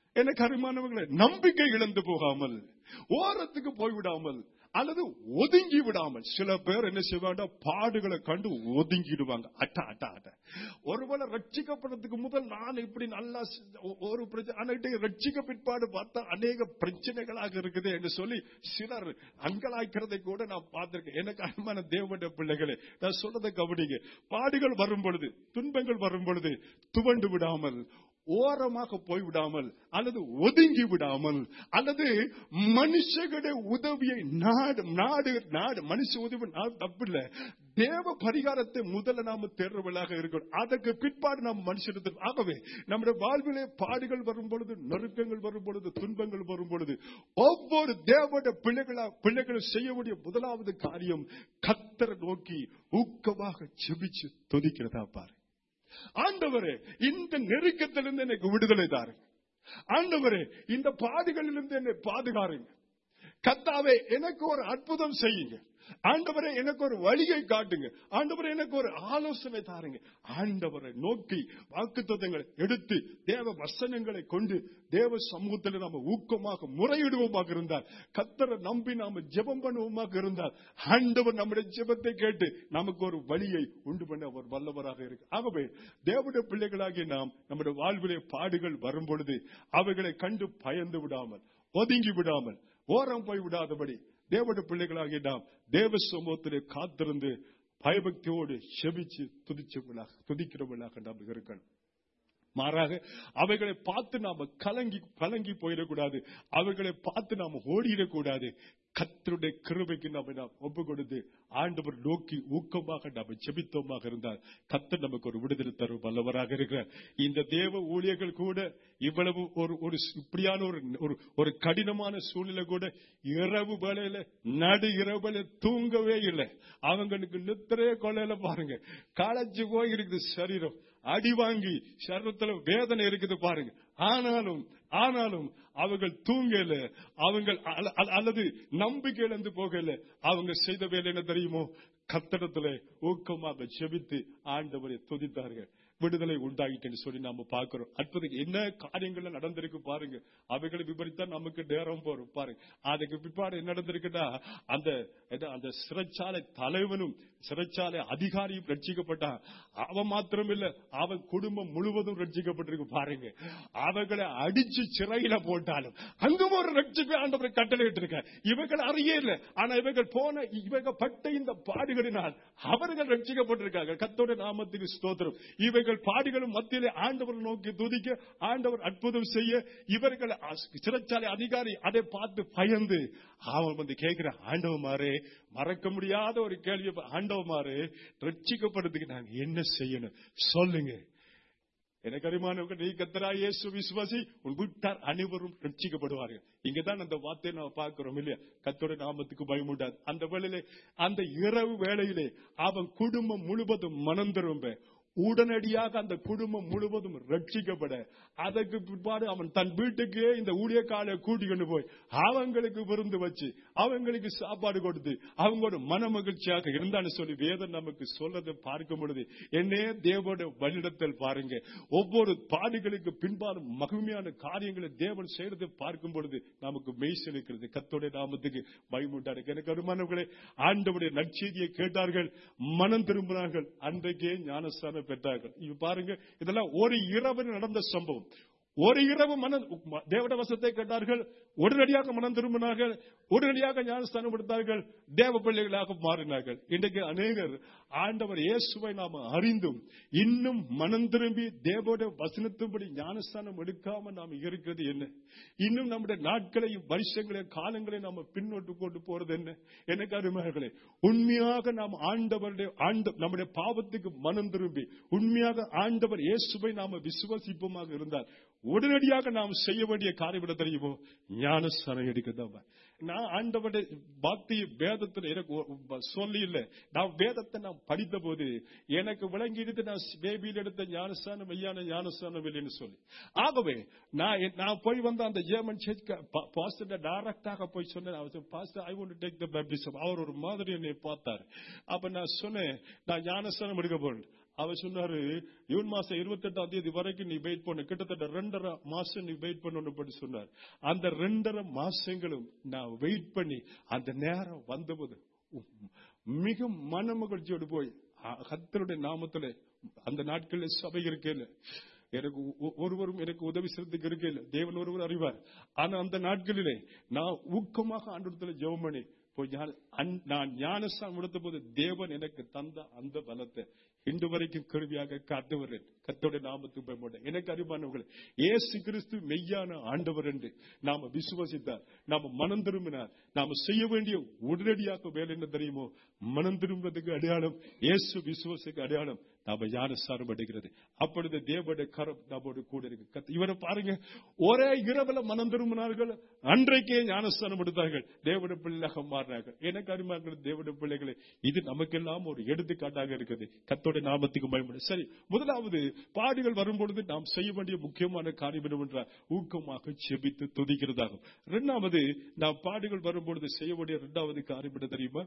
[SPEAKER 1] எனக்கு அருமையானவர்களே, நம்பிக்கை இழந்து போகாமல், ஓரத்துக்கு போய்விடாமல் அல்லது ஒதுங்கி விடாமல். சில பேர் என்ன செய்வாங்க, பாடுகளை கண்டு ஒதுங்கிடுவாங்க. அட்டா அட்டா அட்ட ஒருவேளை ரட்சிக்கப்படுறதுக்கு முதல் நான் இப்படி நல்லா ஒரு பிரச்சனை, ரட்சிக்க பிற்பாடு பார்த்தா அநேக பிரச்சனைகளாக இருக்குது என்று சொல்லி சிலர் அங்கலாய்க்கிறதை கூட நான் பார்த்திருக்கேன். எனக்கு அருமையான தேவனுடைய பிள்ளைகளே, நான் சொல்றதை கவனிங்க. பாடுகள் வரும் பொழுது, துன்பங்கள் வரும் பொழுது துவண்டு விடாமல், ஓரமாக போய்விடாமல் அல்லது ஒதுங்கி விடாமல் அல்லது மனுஷனுடைய உதவியை நாடு நாடு நாடு மனுஷ உதவி தப்பில்லை, தேவ பரிகாரத்தை முதல்ல நாம தேர்வலாக இருக்கணும். அதற்கு பிற்பாடு நாம் மனுஷனத்தில். ஆகவே நம்முடைய வாழ்விலே பாடுகள் வரும் பொழுது, நெருக்கங்கள் வரும் பொழுது, துன்பங்கள் வரும் பொழுது ஒவ்வொரு தேவனுடைய பிள்ளைகளா பிள்ளைகளும் செய்யக்கூடிய முதலாவது காரியம் கர்த்தரை நோக்கி ஊக்கமாக ஜெபிச்சு துதிக்கிறதா பாரு. ஆண்டவரே, இந்த நெருக்கத்திலிருந்து எனக்கு விடுதலை தாருங்க. ஆண்டவரே, இந்த பாடுகளிலிருந்து என்னை பாதுகாருங்க. கர்த்தாவே, எனக்கு ஒரு அற்புதம் செய்யுங்க. ஆண்டவரே, எனக்கு ஒரு வழியை காட்டுங்க. ஆண்டவரே, எனக்கு ஒரு ஆலோசனை தாருங்க. ஆண்டவரை நோக்கி வாக்குத்தத்தங்களை எடுத்து தேவ வசனங்களை கொண்டு தேவ சமூகத்தில் நாம ஊக்கமாக முறையிடுவோமாக இருந்தால், கர்த்தரை நம்பி நாம ஜெபம் பண்ணுவோமாக இருந்தால், ஆண்டவர் நம்முடைய ஜெபத்தை கேட்டு நமக்கு ஒரு வழியை உண்டு பண்ண ஒரு வல்லவராக இருக்கு. ஆகவே தேவனுடைய பிள்ளைகளாகிய நாம் நம்முடைய வாழ்விலே பாடுகள் வரும் பொழுது அவைகளை கண்டு பயந்து விடாமல், ஒதுங்கி விடாமல், ஓரம் போய் விடாதபடி தேவனுடைய பிள்ளைகளாகிய நாம் தேவ சமூகத்திலே காத்திருந்து பயபக்தியோடு செபிச்சு துதிச்சவர்களாக துதிக்கிறவர்களாக நாம் இருக்கணும். மாறாக அவைகளை பார்த்து நாம கலங்கி கலங்கி போயிடக்கூடாது. அவைகளை பார்த்து நாம ஓடிடக்கூடாது. கர்த்தருடைய கிருபைக்கு நாம நாம் ஒப்பு கொடுத்து ஆண்டவர் நோக்கி ஊக்கமாக நாம ஜெபித்தோமாக இருந்தால் கர்த்தர் நமக்கு ஒரு விடுதலை தரும் வல்லவராக இருக்கிறார். இந்த தேவ ஊழியர்கள் கூட இவ்வளவு ஒரு ஒரு இப்படியான ஒரு ஒரு கடினமான சூழ்நிலை கூட இரவு வேளையில நடு இரவு வேளையில தூங்கவே இல்லை. அவங்களுக்கு நித்திரையே கொள்ளையில பாருங்க, காலச்சு போய் இருக்குது சரீரம், அடி வாங்கி சரீரத்துல வேதனை இருக்குது பாருங்க. ஆனாலும் ஆனாலும் அவர்கள் தூங்கல, அவங்க அல்லது நம்பிக்கை இழந்து போகல. அவங்க செய்த வேலை என்ன தெரியுமோ? கர்த்தரிடத்திலே ஊக்கமாக ஜெபித்து ஆண்டவரை துதித்தார்கள். விடுதலை உண்டாகிட்டு சொல்லி நாம பார்க்கிறோம். அற்புதம் என்ன காரியங்கள் நடந்திருக்கு பாருங்க. அவைகளை விபரித்தா நமக்கு நேரம் போறோம் பாருங்க. அதுக்கு பிற்பாடு என்ன நடந்திருக்குன்னா, அந்த அந்த சிறைச்சாலை தலைவனும் சிறைச்சாலை அதிகாரியும் ரட்சிக்கப்பட்டான். அவன் மாத்திரம் இல்ல, அவன் குடும்பம் முழுவதும் ரட்சிக்கப்பட்டிருக்கு பாருங்க. அவர்களை அடிச்சு சிறையில போட்டாலும் அங்கும் ஒரு ரட்சிப்பை ஆண்டவர் கட்டளையிட்டு இருக்க. இவர்கள் அறிய இல்லை, ஆனா இவர்கள் போன இவர்கள் பட்ட இந்த பாடுகளினால் அவர்கள் ரட்சிக்கப்பட்டிருக்காங்க. கர்த்தருடைய நாமத்துக்கு ஸ்தோத்திரம். இவர்கள் பாடுகளும் மத்தியிலே ஆண்டவர் நோக்கி துதிக்க, ஆண்டவர் அற்புதம் செய்ய, இவர்கள் சிறைச்சாலை அதிகாரி அதை பார்த்து பயந்து அவன் வந்து கேட்கிற, ஆண்டவமாரே, மறக்க முடியாத ஒரு கேள்வி, ஆண்டவமாரே, ரட்சிக்கப்படுறதுக்கு நாங்க என்ன செய்யணும் சொல்லுங்க. எனக்கு அறிமானவர்கள், நீ கர்த்தராகிய இயேசு விசுவாசி, உன் வீட்டார் அனைவரும் ரட்சிக்கப்படுவார்கள். இங்கதான் அந்த வார்த்தையை நாம பார்க்கிறோம் இல்லையா? கர்த்தருடைய நாமத்துக்கு பயமுண்டாது. அந்த வேளையிலே, அந்த இரவு வேளையிலே அவன் குடும்பம் முழுவதும் மனம் திரும்ப, உடனடியாக அந்த குடும்பம் முழுவதும் ரட்சிக்கப்பட, அதற்கு பிற்பாடு அவன் தன் வீட்டுக்கே இந்த ஊழியக்கால கூட்டிக்கொண்டு போய் அவங்களுக்கு விருந்து வச்சு அவங்களுக்கு சாப்பாடு கொடுத்து அவங்களோட மன மகிழ்ச்சியாக இருந்தான்னு சொல்லி வேதம் நமக்கு சொல்றதை பார்க்கும் பொழுது, என்னே தேவோட வழிநடத்தல் பாருங்க. ஒவ்வொரு பாடுகளுக்கு பின்பாலும் மகிமையான காரியங்களை தேவன் செய்யறதை பார்க்கும் பொழுது நமக்கு மெய் செலுக்கிறது. கர்த்தருடைய நாமத்துக்கு பயமுண்டாரு. எனக்கு அருமானவர்களே, ஆண்டவருடைய நற்செய்தியை கேட்டார்கள், மனம் திரும்பினார்கள், அன்றைக்கே ஞானஸ்தானம் பெற்றார்கள். இப்ப பாருங்க, இதெல்லாம் ஒரு இரவு நடந்த சம்பவம். ஒரு இரவு மன தேவட வசத்தை கேட்டார்கள், உடனடியாக மனம் திரும்பினார்கள், உடனடியாக ஞானஸ்தானம் எடுத்தார்கள், தேவ பிள்ளைகளாக மாறினார்கள். இன்றைக்கு அநேகர் ஆண்டவர் இயேசுவை நாம அறிந்தும் இன்னும் மனம் திரும்பி தேவோட வசனத்தின்படி ஞானஸ்தானம் எடுக்காம நாம் இருக்கிறது என்ன? இன்னும் நம்முடைய நாட்களையும் வருஷங்களையும் காலங்களையும் நாம பின்னோட்டு கொண்டு போறது என்ன? எனக்கு அருமையார்களே, உண்மையாக நாம் ஆண்டவருடைய ஆண்ட நம்முடைய பாவத்துக்கு மனம் திரும்பி உண்மையாக ஆண்டவர் இயேசுவை நாம விசுவாசிப்போமாக இருந்தால் உடனடியாக நாம் செய்ய வேண்டிய காரியம் தெரியுமோ? ஞானஸ்தானம் எடுக்கதான். நான் ஆண்டவருடைய வார்த்தையை வேதத்தில் எனக்கு சொல்லி இல்லை, நான் வேதத்தை நான் படித்த போது எனக்கு விளங்கி எடுத்து நான் பேபியில் எடுத்த ஞானஸ்தானம் மெய்யான ஞானஸ்தானம் இல்லைன்னு சொல்லி. ஆகவே நான் நான் போய் வந்த அந்த ஜெர்மன் பாஸ்டர் டைரக்டாக போய் சொன்னேன், pastor I want to take the baptism. அவர் ஒரு மாதிரி என்னை பார்த்தார். அப்ப நான் சொன்னேன், நான் ஞானஸ்தானம் எடுக்க போறேன். அவர் சொன்னாரு, ஜூன் மாசம் இருபத்தி எட்டாம் தேதி வரைக்கும் நீ வெயிட் பண்ணு, கிட்டத்தட்ட ரெண்டரை மாசம் நீ வெயிட் பண்ணு சொன்னார். அந்த ரெண்டரை மாசங்களும் நான் வெயிட் பண்ணி அந்த நேரம் வந்தபோது மிக மன மகிழ்ச்சியோடு போய் கர்த்தருடைய நாமத்திலே அந்த நாட்களில் சபை இருக்கல, எனக்கு ஒருவரும் எனக்கு உதவி செய்யறதுக்கு இருக்கல, தேவன் ஒருவர் அறிவார். ஆனா அந்த நாட்களிலே நான் ஊக்கமாக ஆண்டவரிடத்தில் ஜெபம் பண்ணி போய் நான் ஞானஸ்தானம் எடுத்த போது தேவன் எனக்கு தந்த அந்த பலத்தை இன்று வரைக்கும் கருவியாக காத்து வருகிறேன். கர்த்தருடைய நாமத்துக்கு பயப்பட எனக்கு அறிவானவர்கள், இயேசு கிறிஸ்து மெய்யான ஆண்டவர் என்று நாம விசுவாசித்தார், நாம மனம் திரும்பினார், நாம செய்ய வேண்டிய உடனடியாக வேலை என்ன தெரியுமோ, மனம் திரும்புவதற்கு அடையாளம் இயேசு விசுவாசிக்கு அடையாளம் நாம ஞானஸ்தானம் அடைகிறது. அப்பொழுது தேவனுடைய கரம் நம்மோடு கூட இருக்கு. இவரை பாருங்க, ஒரே இரவுல மனம் திரும்பினார்கள், அன்றைக்கே ஞானஸ்தானம் எடுத்தார்கள், தேவனுடைய பிள்ளையாக மாறினார்கள். எனக்கு அறிமார்கள் தேவனுடைய பிள்ளைகளை, இது நமக்கெல்லாம் ஒரு எடுத்துக்காட்டாக இருக்குது. கர்த்தருடைய நாமத்துக்கு பயன்படும். சரி, முதலாவது பாடுகள் வரும்பொழுது நாம் செய்ய வேண்டிய முக்கியமான காரியம் என்னவென்றால் ஊக்கமாக செபித்து துதிக்கிறதாகும். இரண்டாவது, நாம் பாடுகள் வரும்பொழுது செய்ய வேண்டிய இரண்டாவது காரியம் என்ன தெரியுமா?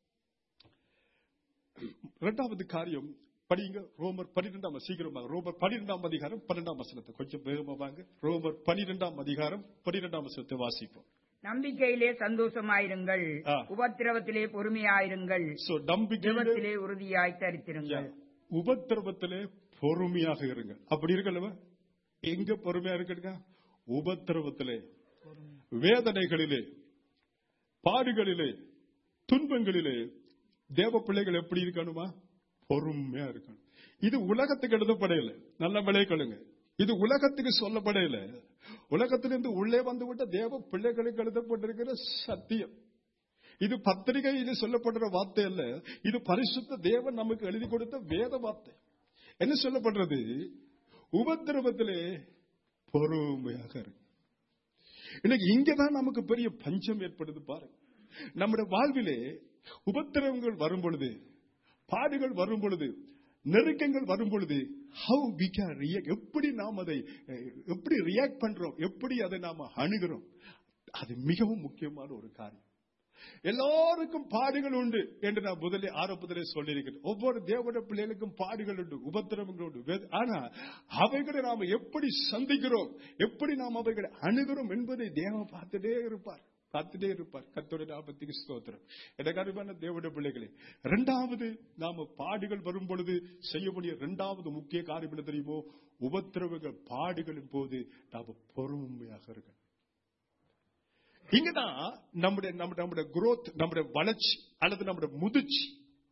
[SPEAKER 1] இரண்டாவது காரியம் படிங்க, ரோமர் பனிரெண்டாம் சீக்கிரமாக ரோமர் பனிரெண்டாம் அதிகாரம் பன்னெண்டாம் வசனத்தை கொஞ்சம் வேகமா வாங்க. ரோமர் பனிரெண்டாம் அதிகாரம் பனிரெண்டாம் வசனத்தை வாசிப்போம்.
[SPEAKER 2] நம்பிக்கையிலே சந்தோஷமாயிருங்கள், உபத்திரவத்திலே பொறுமையாயிருங்கள், நம்பிக்கையிலே உறுதியாய் தரித்திருங்கள்.
[SPEAKER 1] உபத்திரவத்திலே பொறுமையாக இருங்க. அப்படி இருக்கல்லவா? எங்க பொறுமையா இருக்குங்க? உபத்திரவத்திலே, வேதனைகளிலே, பாடுகளிலே, துன்பங்களிலே தேவ பிள்ளைகள் எப்படி இருக்கணுமா? பொறுமையா இருக்கணும். இது உலகத்துக்கு எழுதப்படையில, நல்ல விளைக்கொள்ளுங்க, இது உலகத்துக்கு சொல்லப்படையில, உலகத்திலிருந்து உள்ளே வந்துவிட்ட தேவ பிள்ளைகளுக்கு எழுதப்பட்டிருக்கிற சத்தியம். இது பத்திரிகையில் சொல்லப்படுற வார்த்தை அல்ல, இது பரிசுத்த தேவன் நமக்கு எழுதி கொடுத்த வேத வார்த்தை. என்ன சொல்லப்படுறது? உபத்திரவத்திலே பொறுமையாக இருக்கு. இன்னைக்கு இங்கதான் நமக்கு பெரிய பஞ்சம் ஏற்படுது பாருங்க. நம்முடைய வாழ்விலே உபத்திரவங்கள் வரும் பொழுது, பாடுகள் வரும் பொழுது, நெருக்கங்கள் வரும் பொழுது, how we can react, எப்படி நாம் அதை எப்படி ரியாக்ட் பண்றோம், எப்படி அதை நாம அணுகிறோம், அது மிகவும் முக்கியமான ஒரு காரியம். எல்லாருக்கும் பாடுகள் உண்டு என்று நான் முதலில் ஆரம்பத்திலே சொல்லியிருக்கிறேன். ஒவ்வொரு தேவனுடைய பிள்ளைகளுக்கும் பாடுகள் உண்டு, உபத்திரவங்கள் உண்டு. ஆனா அவைகளை நாம எப்படி சந்திக்கிறோம், எப்படி நாம் அவைகளை அணுகிறோம் என்பதை தேவன் பார்த்துட்டே இருப்பார் பார்த்துட்டே இருப்பார். கர்த்தருடைய நாமத்துக்கு ஸ்தோத்திரம். எனக்கு அருமையான தேவனுடைய பிள்ளைகளே, இரண்டாவது நாம பாடுகள் வரும் பொழுது செய்யக்கூடிய இரண்டாவது முக்கிய காரியம் என்ன தெரியுமோ? உபத்திரவங்கள் பாடுகளின் போது நாம பொறுமையாக இருக்க. இங்கதான் நம்முடைய நம்முடைய குரோத், நம்முடைய வளர்ச்சி அல்லது நம்முடைய முதிர்ச்சி.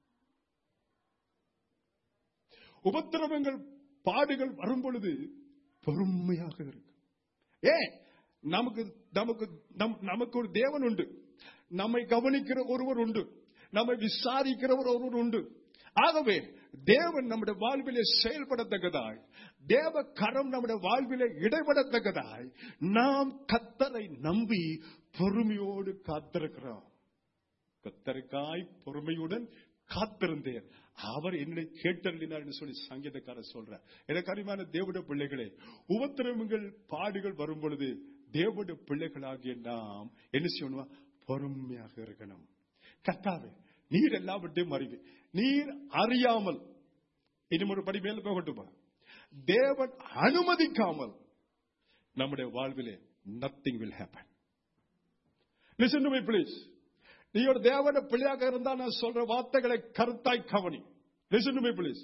[SPEAKER 1] உபத்திரவங்கள் பாடுகள் வரும் பொழுது பொறுமையாக இருக்கு. ஏன்? நமக்கு நமக்கு நமக்கு ஒரு தேவன் உண்டு, நம்மை கவனிக்கிற ஒருவர் உண்டு, நம்மை விசாரிக்கிறவர் ஒருவர் உண்டு. ஆகவே தேவன் நம்முடைய வாழ்விலே செயல்படத்தக்கதாய், தேவ கரம் நம்முடைய வாழ்விலே இடைபடத்தக்கதாய் நாம் கர்த்தரை நம்பி பொறுமையோடு காத்திருக்கிறோம். கர்த்தருக்காய் பொறுமையுடன் காத்திருந்தேன், அவர் என்னை கேட்டறினார் என்று சொல்லி சங்கீதக்காரர் சொல்றார். எனக்கு அருமையான தேவனுடைய பிள்ளைகளே, உபத்திரவங்கள் பாடுகள் வரும் பொழுது தேவனுடைய பிள்ளைகளாகிய நாம் என்ன செய்யணும்? பொறுமையாக இருக்கணும். கர்த்தாவே, நீர் எல்லாவற்றையும் அறிவு, நீர் அறியாமல், இன்னும் ஒரு படி மேல போகட்டுமா, தேவன் அனுமதிக்காமல் நம்முடைய வாழ்விலே nothing will happen. Listen to me please. நீ ஒரு தேவனுடைய பிள்ளையாக இருந்தா நான் சொல்ற வார்த்தைகளை கருத்தாய் கவனி. Listen to me please.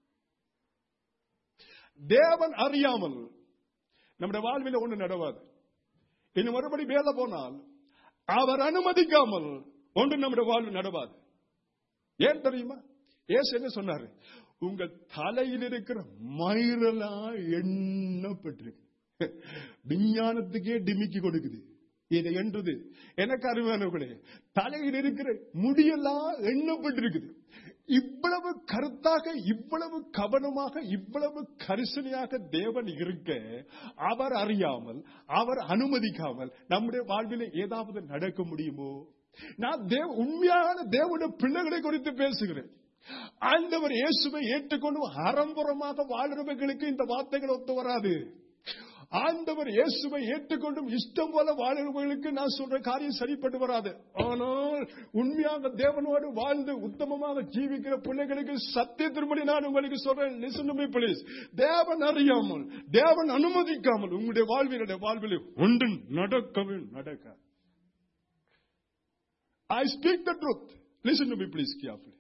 [SPEAKER 1] தேவன் அறியாமல் நம்முடைய வாழ்வில ஒண்ணு நடவாது. இன்னும் மறுபடி மேல போனால் அவர் அனுமதிக்காமல் ஒன்று நம்முடைய வாழ்வு நடவாது. ஏன் தெரியுமா? இயேசு என்ன சொன்னாரு? உங்கள் தலையில் இருக்கிற மயிரெல்லா எண்ணப்பட்டிருக்கு. விஞ்ஞானத்துக்கே டிமிக்கி கொடுக்குது இதை என்றது. எனக்கு அருமையானவர்களே, தலையில் இருக்கிற முடியெல்லாம் எண்ணப்பட்டிருக்குது. இவ்வளவு கருத்தாக, இவ்வளவு கவனமாக, இவ்வளவு கரிசனையாக தேவன் இருக்க, அவர் அறியாமல், அவர் அனுமதிக்காமல் நம்முடைய வாழ்விலே ஏதாவது நடக்க முடியுமோ? நான் தேவ உண்மையான தேவனுடைய பிள்ளைகளை குறித்து பேசுகிறேன். ஆண்டவர் இயேசுவை ஏற்றுக்கொண்டு அறம்புறமாக வாழ்றவர்களுக்கு இந்த வார்த்தைகள் ஒத்து வராது. ஆண்டவர் இயேசுவை ஏற்றுக்கொண்டும் இஷ்டம் போல வாழ்கிறவர்களுக்கு நான் சொல்ற காரியம் சரிப்பட்டு வராது. ஆனால் உண்மையாக தேவனோடு வாழ்ந்து உத்தமமாக ஜீவிக்கிற பிள்ளைகளுக்கு சத்தியத்தின்படி நான் உங்களுக்கு சொல்றேன். Listen to me please. தேவன் அறியாமல், தேவன் அனுமதிக்காமல் உங்களுடைய வாழ்வினுடைய வாழ்வில் ஒன்று நடக்கவே நடக்க. I speak the truth. Listen to me please carefully.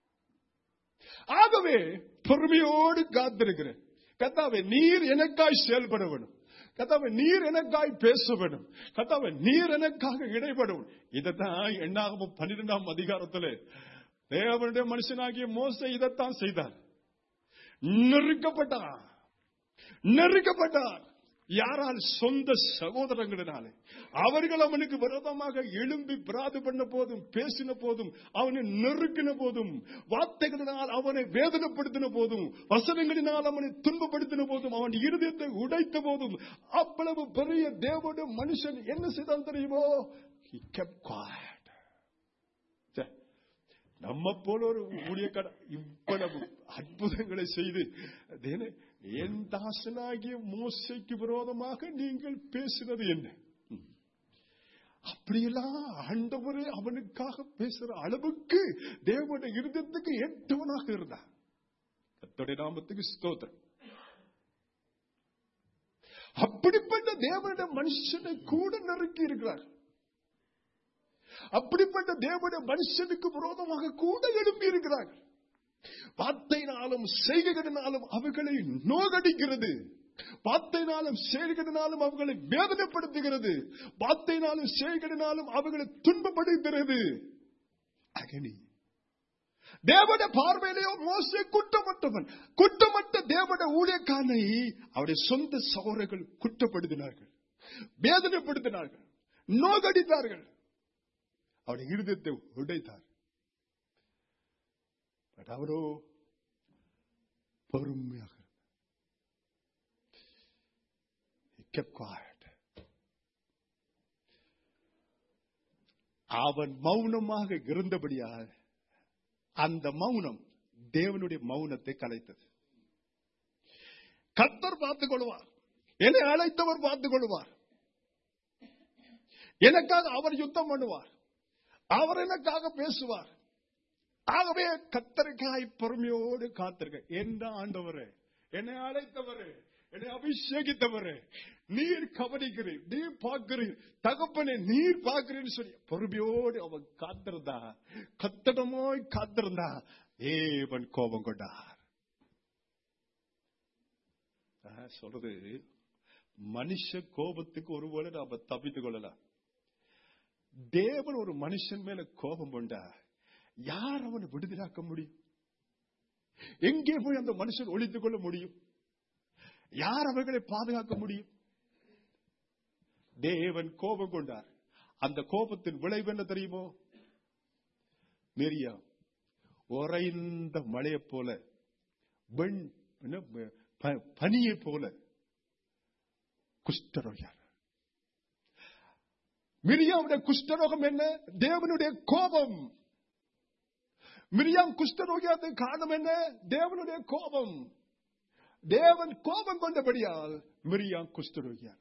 [SPEAKER 1] ஆகவே பொறுமையோடு காத்திருக்கிறேன். கர்த்தாவே நீர் எனக்காய் செயல்பட வேண்டும். கர்த்தாவே நீர் எனக்காய் பேச வேண்டும். கர்த்தாவே நீர் எனக்காக இடைபடும். இதைத்தான் எண்ணாகமம் பன்னிரெண்டாம் அதிகாரத்தில் தேவனுடைய மனுஷனாகிய மோசே இதைத்தான் செய்தார். நெருக்கப்பட்டார் நெருக்கப்பட்டார் யாரால்? சொந்த சகோதரங்களினாலே. அவர்கள் அவனுக்கு விரோதமாக எழும்பி பிராது பண்ண போதும், பேசின போதும், அவனை நெருக்கின போதும், வார்த்தைகளினால் அவனை வேதனைப்படுத்தின போதும், வசனங்களினால் அவனை துன்பப்படுத்தின போதும், அவன் இருதயத்தை உடைத்த போதும், அவ்வளவு பெரிய தேவனுடைய மனுஷன் என்ன செய்தான் தெரியுமோ? He kept quiet. நம்ம போல ஒரு ஊழியக்காரர் இவ்வளவு அற்புதங்களை செய்து என் தாசனாகிய மோசேக்கு விரோதமாக நீங்கள் பேசினது என்ன? அப்படியெல்லாம் ஆண்டவரே அவனுக்காக பேசுற அளவுக்கு தேவனுடைய இருதயத்துக்கு ஏற்றவனாக இருந்தார். கர்த்தருடைய நாமத்துக்கு ஸ்தோத்திரம். அப்படிப்பட்ட தேவனுடைய மனுஷனை கூட நெருக்கி இருக்கிறார். அப்படிப்பட்ட தேவனுடைய மனுஷனுக்கு விரோதமாக கூட எழுப்பி இருக்கிறார்கள். வார்த்தையினாலும் செய்கைகளினாலும் அவர்களை நோகடிக்கிறது. வார்த்தையினாலும் செயல்களினாலும் அவர்களை வேதனைப்படுத்துகிறது. வார்த்தையினாலும் செயல்களினாலும் அவர்களை துன்பப்படுத்துகிறது. அகனி தேவனுடைய பார்வையிலேயோ மோசே குற்றமற்றவன். குற்றமற்ற தேவனுடைய ஊழியக்காரனை அவருடைய சொந்த சகோதரர்கள் குற்றப்படுத்தினார்கள், வேதனைப்படுத்தினார்கள், நோகடித்தார்கள், அவருடைய இருதயத்தை உடைத்தார். அவரோ பொறுமையாக அவன் மௌனமாக இருந்தபடியாக அந்த மௌனம் தேவனுடைய மௌனத்தை கலைத்தது. கர்த்தர் பார்த்துக் கொள்வார், என்னை அழைத்தவர் பார்த்துக் கொள்வார், எனக்காக அவர் யுத்தம் பண்ணுவார், அவர் எனக்காக பேசுவார். ஆகவே கர்த்தருக்காய் பொறுமையோடு காத்திருக்க. எந்த ஆண்டவரே, என்னை அழைத்தவரே, என்னை அபிஷேகித்தவரே, நீர் கவனிக்கிறீர், நீர் பார்க்கிறீர், தகப்பனே நீர் பார்க்கிறீன்னு சொல்லி பொறுமையோடு அவன் காத்திருந்தா, கத்தடமாய் காத்திருந்தா தேவன் கோபம் கொண்டார். சொல்றது மனுஷ கோபத்துக்கு ஒருவேளை நாம தப்பித்துக் கொள்ளலாம். தேவன் ஒரு மனுஷன் மேல கோபம் கொண்டா யார் அவனை விடுதலாக்க முடியும்? எங்கே போய் அந்த மனுஷன் ஒளித்துக் கொள்ள முடியும்? யார் அவர்களை பாதுகாக்க முடியும்? தேவன் கோபம் கொண்டார். அந்த கோபத்தின் விளைவு என்ன தெரியுமோ? மிரியாம் உறைந்த மழையை போல, பனியை போல குஷ்டரோகியார். மிரியாவுடைய குஷ்டரோகம் என்ன? தேவனுடைய கோபம். மிரியாம் குஷ்டரோகியாத காரணம் என்ன? தேவனுடைய கோபம். தேவன் கோபம் கொண்டபடியால் மிரியாம் குஷ்டரோகியார்.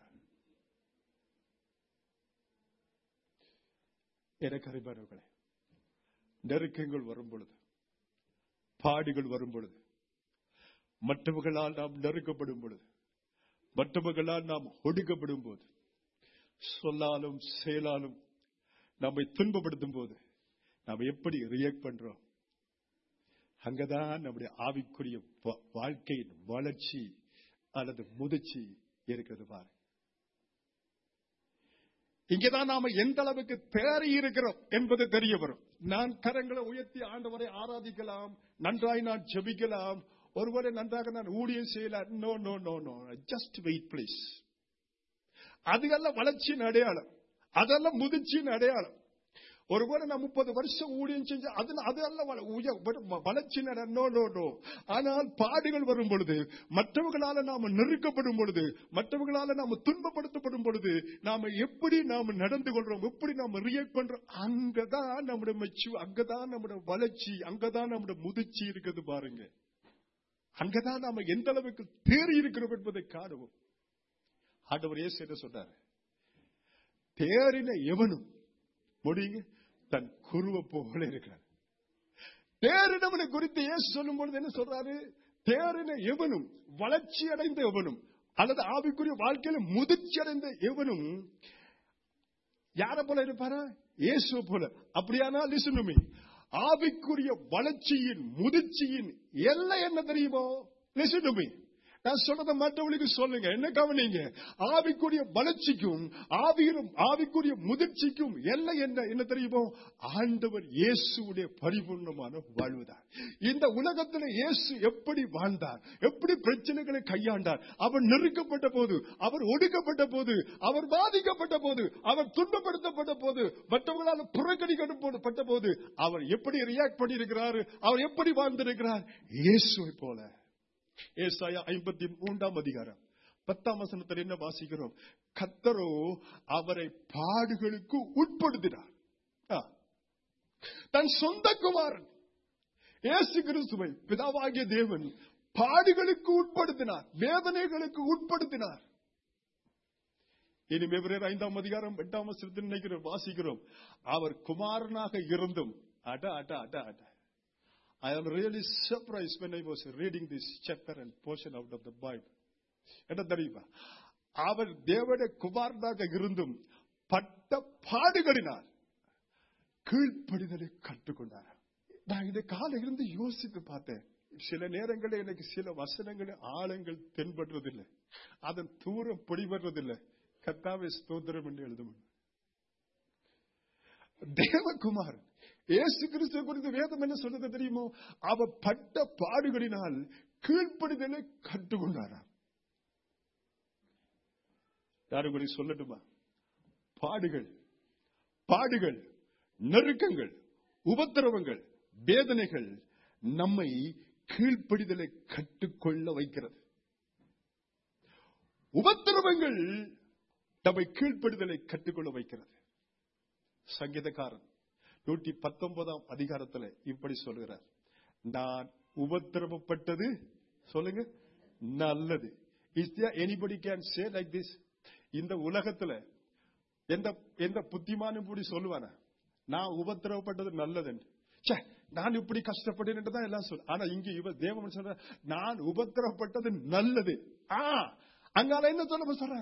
[SPEAKER 1] எனக்கு அறிவார்களே, நெருக்கங்கள் வரும் பொழுது, பாடுகள் வரும் பொழுது, மற்றவர்களால் நாம் நெருக்கப்படும் பொழுது, மற்றவர்களால் நாம் ஒடுக்கப்படும் போது, சொல்லாலும் செயலாலும் நம்மை துன்பப்படுத்தும் போது நாம் எப்படி ரியாக்ட் பண்றோம்? அங்கதான் நம்முடைய ஆவிக்குரிய வாழ்க்கையின் வளர்ச்சி அல்லது முதிர்ச்சி இருக்கிறது. பாரு, இங்கதான் நாம எந்த அளவுக்கு தேறி இருக்கிறோம் என்பது தெரிய வரும். நான் கரங்களை உயர்த்தி ஆண்டவரை ஆராதிக்கலாம், நன்றாய் நான் ஜெபிக்கலாம், ஒருவரை நன்றாக நான் ஊழியம் செய்யலாம். No no no no just wait please. அதுகெல்லாம் வளர்ச்சியின் அடையாளம், அதெல்லாம் முதிர்ச்சியின் அடையாளம். ஒருவேளை நான் முப்பது வருஷம் ஊழியம் செஞ்ச அதெல்லாம் வளர்ச்சி. நோ நோ நோ ஆனால் பாடுகள் வரும் பொழுது, மற்றவர்களால நாம நெருக்கப்படும் பொழுது, மற்றவர்களால நாம துன்பப்படுத்தப்படும் பொழுது நாம எப்படி நாம நடந்து கொள்றோம், எப்படி நாம ரியாக்ட் பண்றோம், அங்கதான் நம்முடைய மெச்சு, அங்கதான் நம்முடைய வளர்ச்சி, அங்கதான் நம்முடைய முதிர்ச்சி இருக்குது. பாருங்க, அங்கதான் நாம எந்த அளவுக்கு தேறி இருக்கிறோம் என்பதை காணுவோம். ஆண்டவர் இயேசு என்ன சொன்னார்? தேறின எவனும் முடிங்க தன் குருவை போல இருக்கிறார். தேறினவனை குறித்து இயேசு சொல்லும் பொழுது என்ன சொல்றாரு? தேறின எவனும், வளர்ச்சி அடைந்த எவனும், அல்லது ஆவிக்குரிய வாழ்க்கையில முதிர்ச்சி அடைந்த எவனும் யார போல இருப்பாரா? இயேசு போல. அப்படியானா லிசன் டு மீ, ஆவிக்குரிய வளர்ச்சியின் முதிர்ச்சியின் எல்லை என்ன தெரியுமோ? லிசன் டு மீ, நான் சொல்றத மற்றவங்களுக்கு சொல்லுங்க, என்ன கவனிங்க. ஆவிக்குரிய வளர்ச்சிக்கும் ஆவியும் ஆவிக்குரிய முதிர்ச்சிக்கும் எல்லை என்ன என்ன தெரியுமோ? ஆண்டவர் இயேசுடைய பரிபூர்ணமான வாழ்வுதான். இந்த உலகத்தில் இயேசு எப்படி வாழ்ந்தார், எப்படி பிரச்சனைகளை கையாண்டார், அவர் நெருக்கப்பட்ட போது, அவர் ஒடுக்கப்பட்ட போது, அவர் பாதிக்கப்பட்ட போது, அவர் துன்பப்படுத்தப்பட்ட போது, மற்றவர்களால் புறக்கணிக்கப்பட்ட போது அவர் எப்படி ரியாக்ட் பண்ணியிருக்கிறார், அவர் எப்படி வாழ்ந்திருக்கிறார்? இயேசுவை போல. ஏசாயா ஐம்பத்தி மூன்றாம் அதிகாரம் பத்தாம் வசனத்தில் என்ன வாசிக்கிறோம்? கர்த்தரோ அவரை பாடுகளுக்கு உட்படுத்தினார். தன் சொந்த குமாரன் இயேசு கிறிஸ்துவை பிதாவாகிய தேவன் பாடுகளுக்கு உட்படுத்தினார், வேதனைகளுக்கு உட்படுத்தினார். இனி எபிரேயர் ஐந்தாம் அதிகாரம் எட்டாம் வசனத்தில் நினைக்கிறோம், வாசிக்கிறோம், அவர் குமாரனாக இருந்தும் அட அட அட அட I am really surprised when I was reading this chapter and portion out of the Bible. என்ன தெரியுமா? அவர் தேவனுடைய குமாரனாக இருந்தும் பட்ட பாடுகளினால் கீழ்ப்படிதலை கற்றுக்கொண்டார். நான் இந்த காலையில இருந்து யோசித்து பார்த்தேன். சில நேரங்களில் எனக்கு சில வசனங்களில் ஆழங்கள் தென்படுறதில்லை, அதன் தூரம் பிடிபடுறதில்லை. கர்த்தாவே ஸ்தோத்திரம் என்று எழுதும். தேவகுமாரன் இயேசு கிறிஸ்துவை குறித்து வேதம் என்ன சொல்றது தெரியுமோ? அவர் பட்ட பாடுகளினால் கீழ்ப்படிதலை கற்றுக்கொண்டாராம். யாரும் கூட சொல்லட்டுமா? பாடுகள் பாடுகள் நெருக்கங்கள், உபத்திரவங்கள், வேதனைகள் நம்மை கீழ்ப்படிதலை கற்றுக்கொள்ள வைக்கிறது. உபத்திரவங்கள் நம்மை கீழ்ப்படிதலை கற்றுக்கொள்ள வைக்கிறது. சங்கீதக்காரன் நூற்றி பத்தொன்பதாம் அதிகாரத்தில் இப்படி சொல்கிறார், நான் உபத்திரவப்பட்டது சொல்லுங்க நல்லது. Is there anybody can say like this? இந்த உலகத்துல எந்த எந்த புத்திமானும் கூடி சொல்லுவானா நான் உபத்திரவப்பட்டது நல்லது? நான் இப்படி கஷ்டப்பட்டேன் தான் எல்லாம் சொல்ல. ஆனா இங்க இவ தேவன் சொல்ற நான் உபத்திரவப்பட்டது நல்லது. ஆ அங்கால என்ன சொல்ல சொல்ற?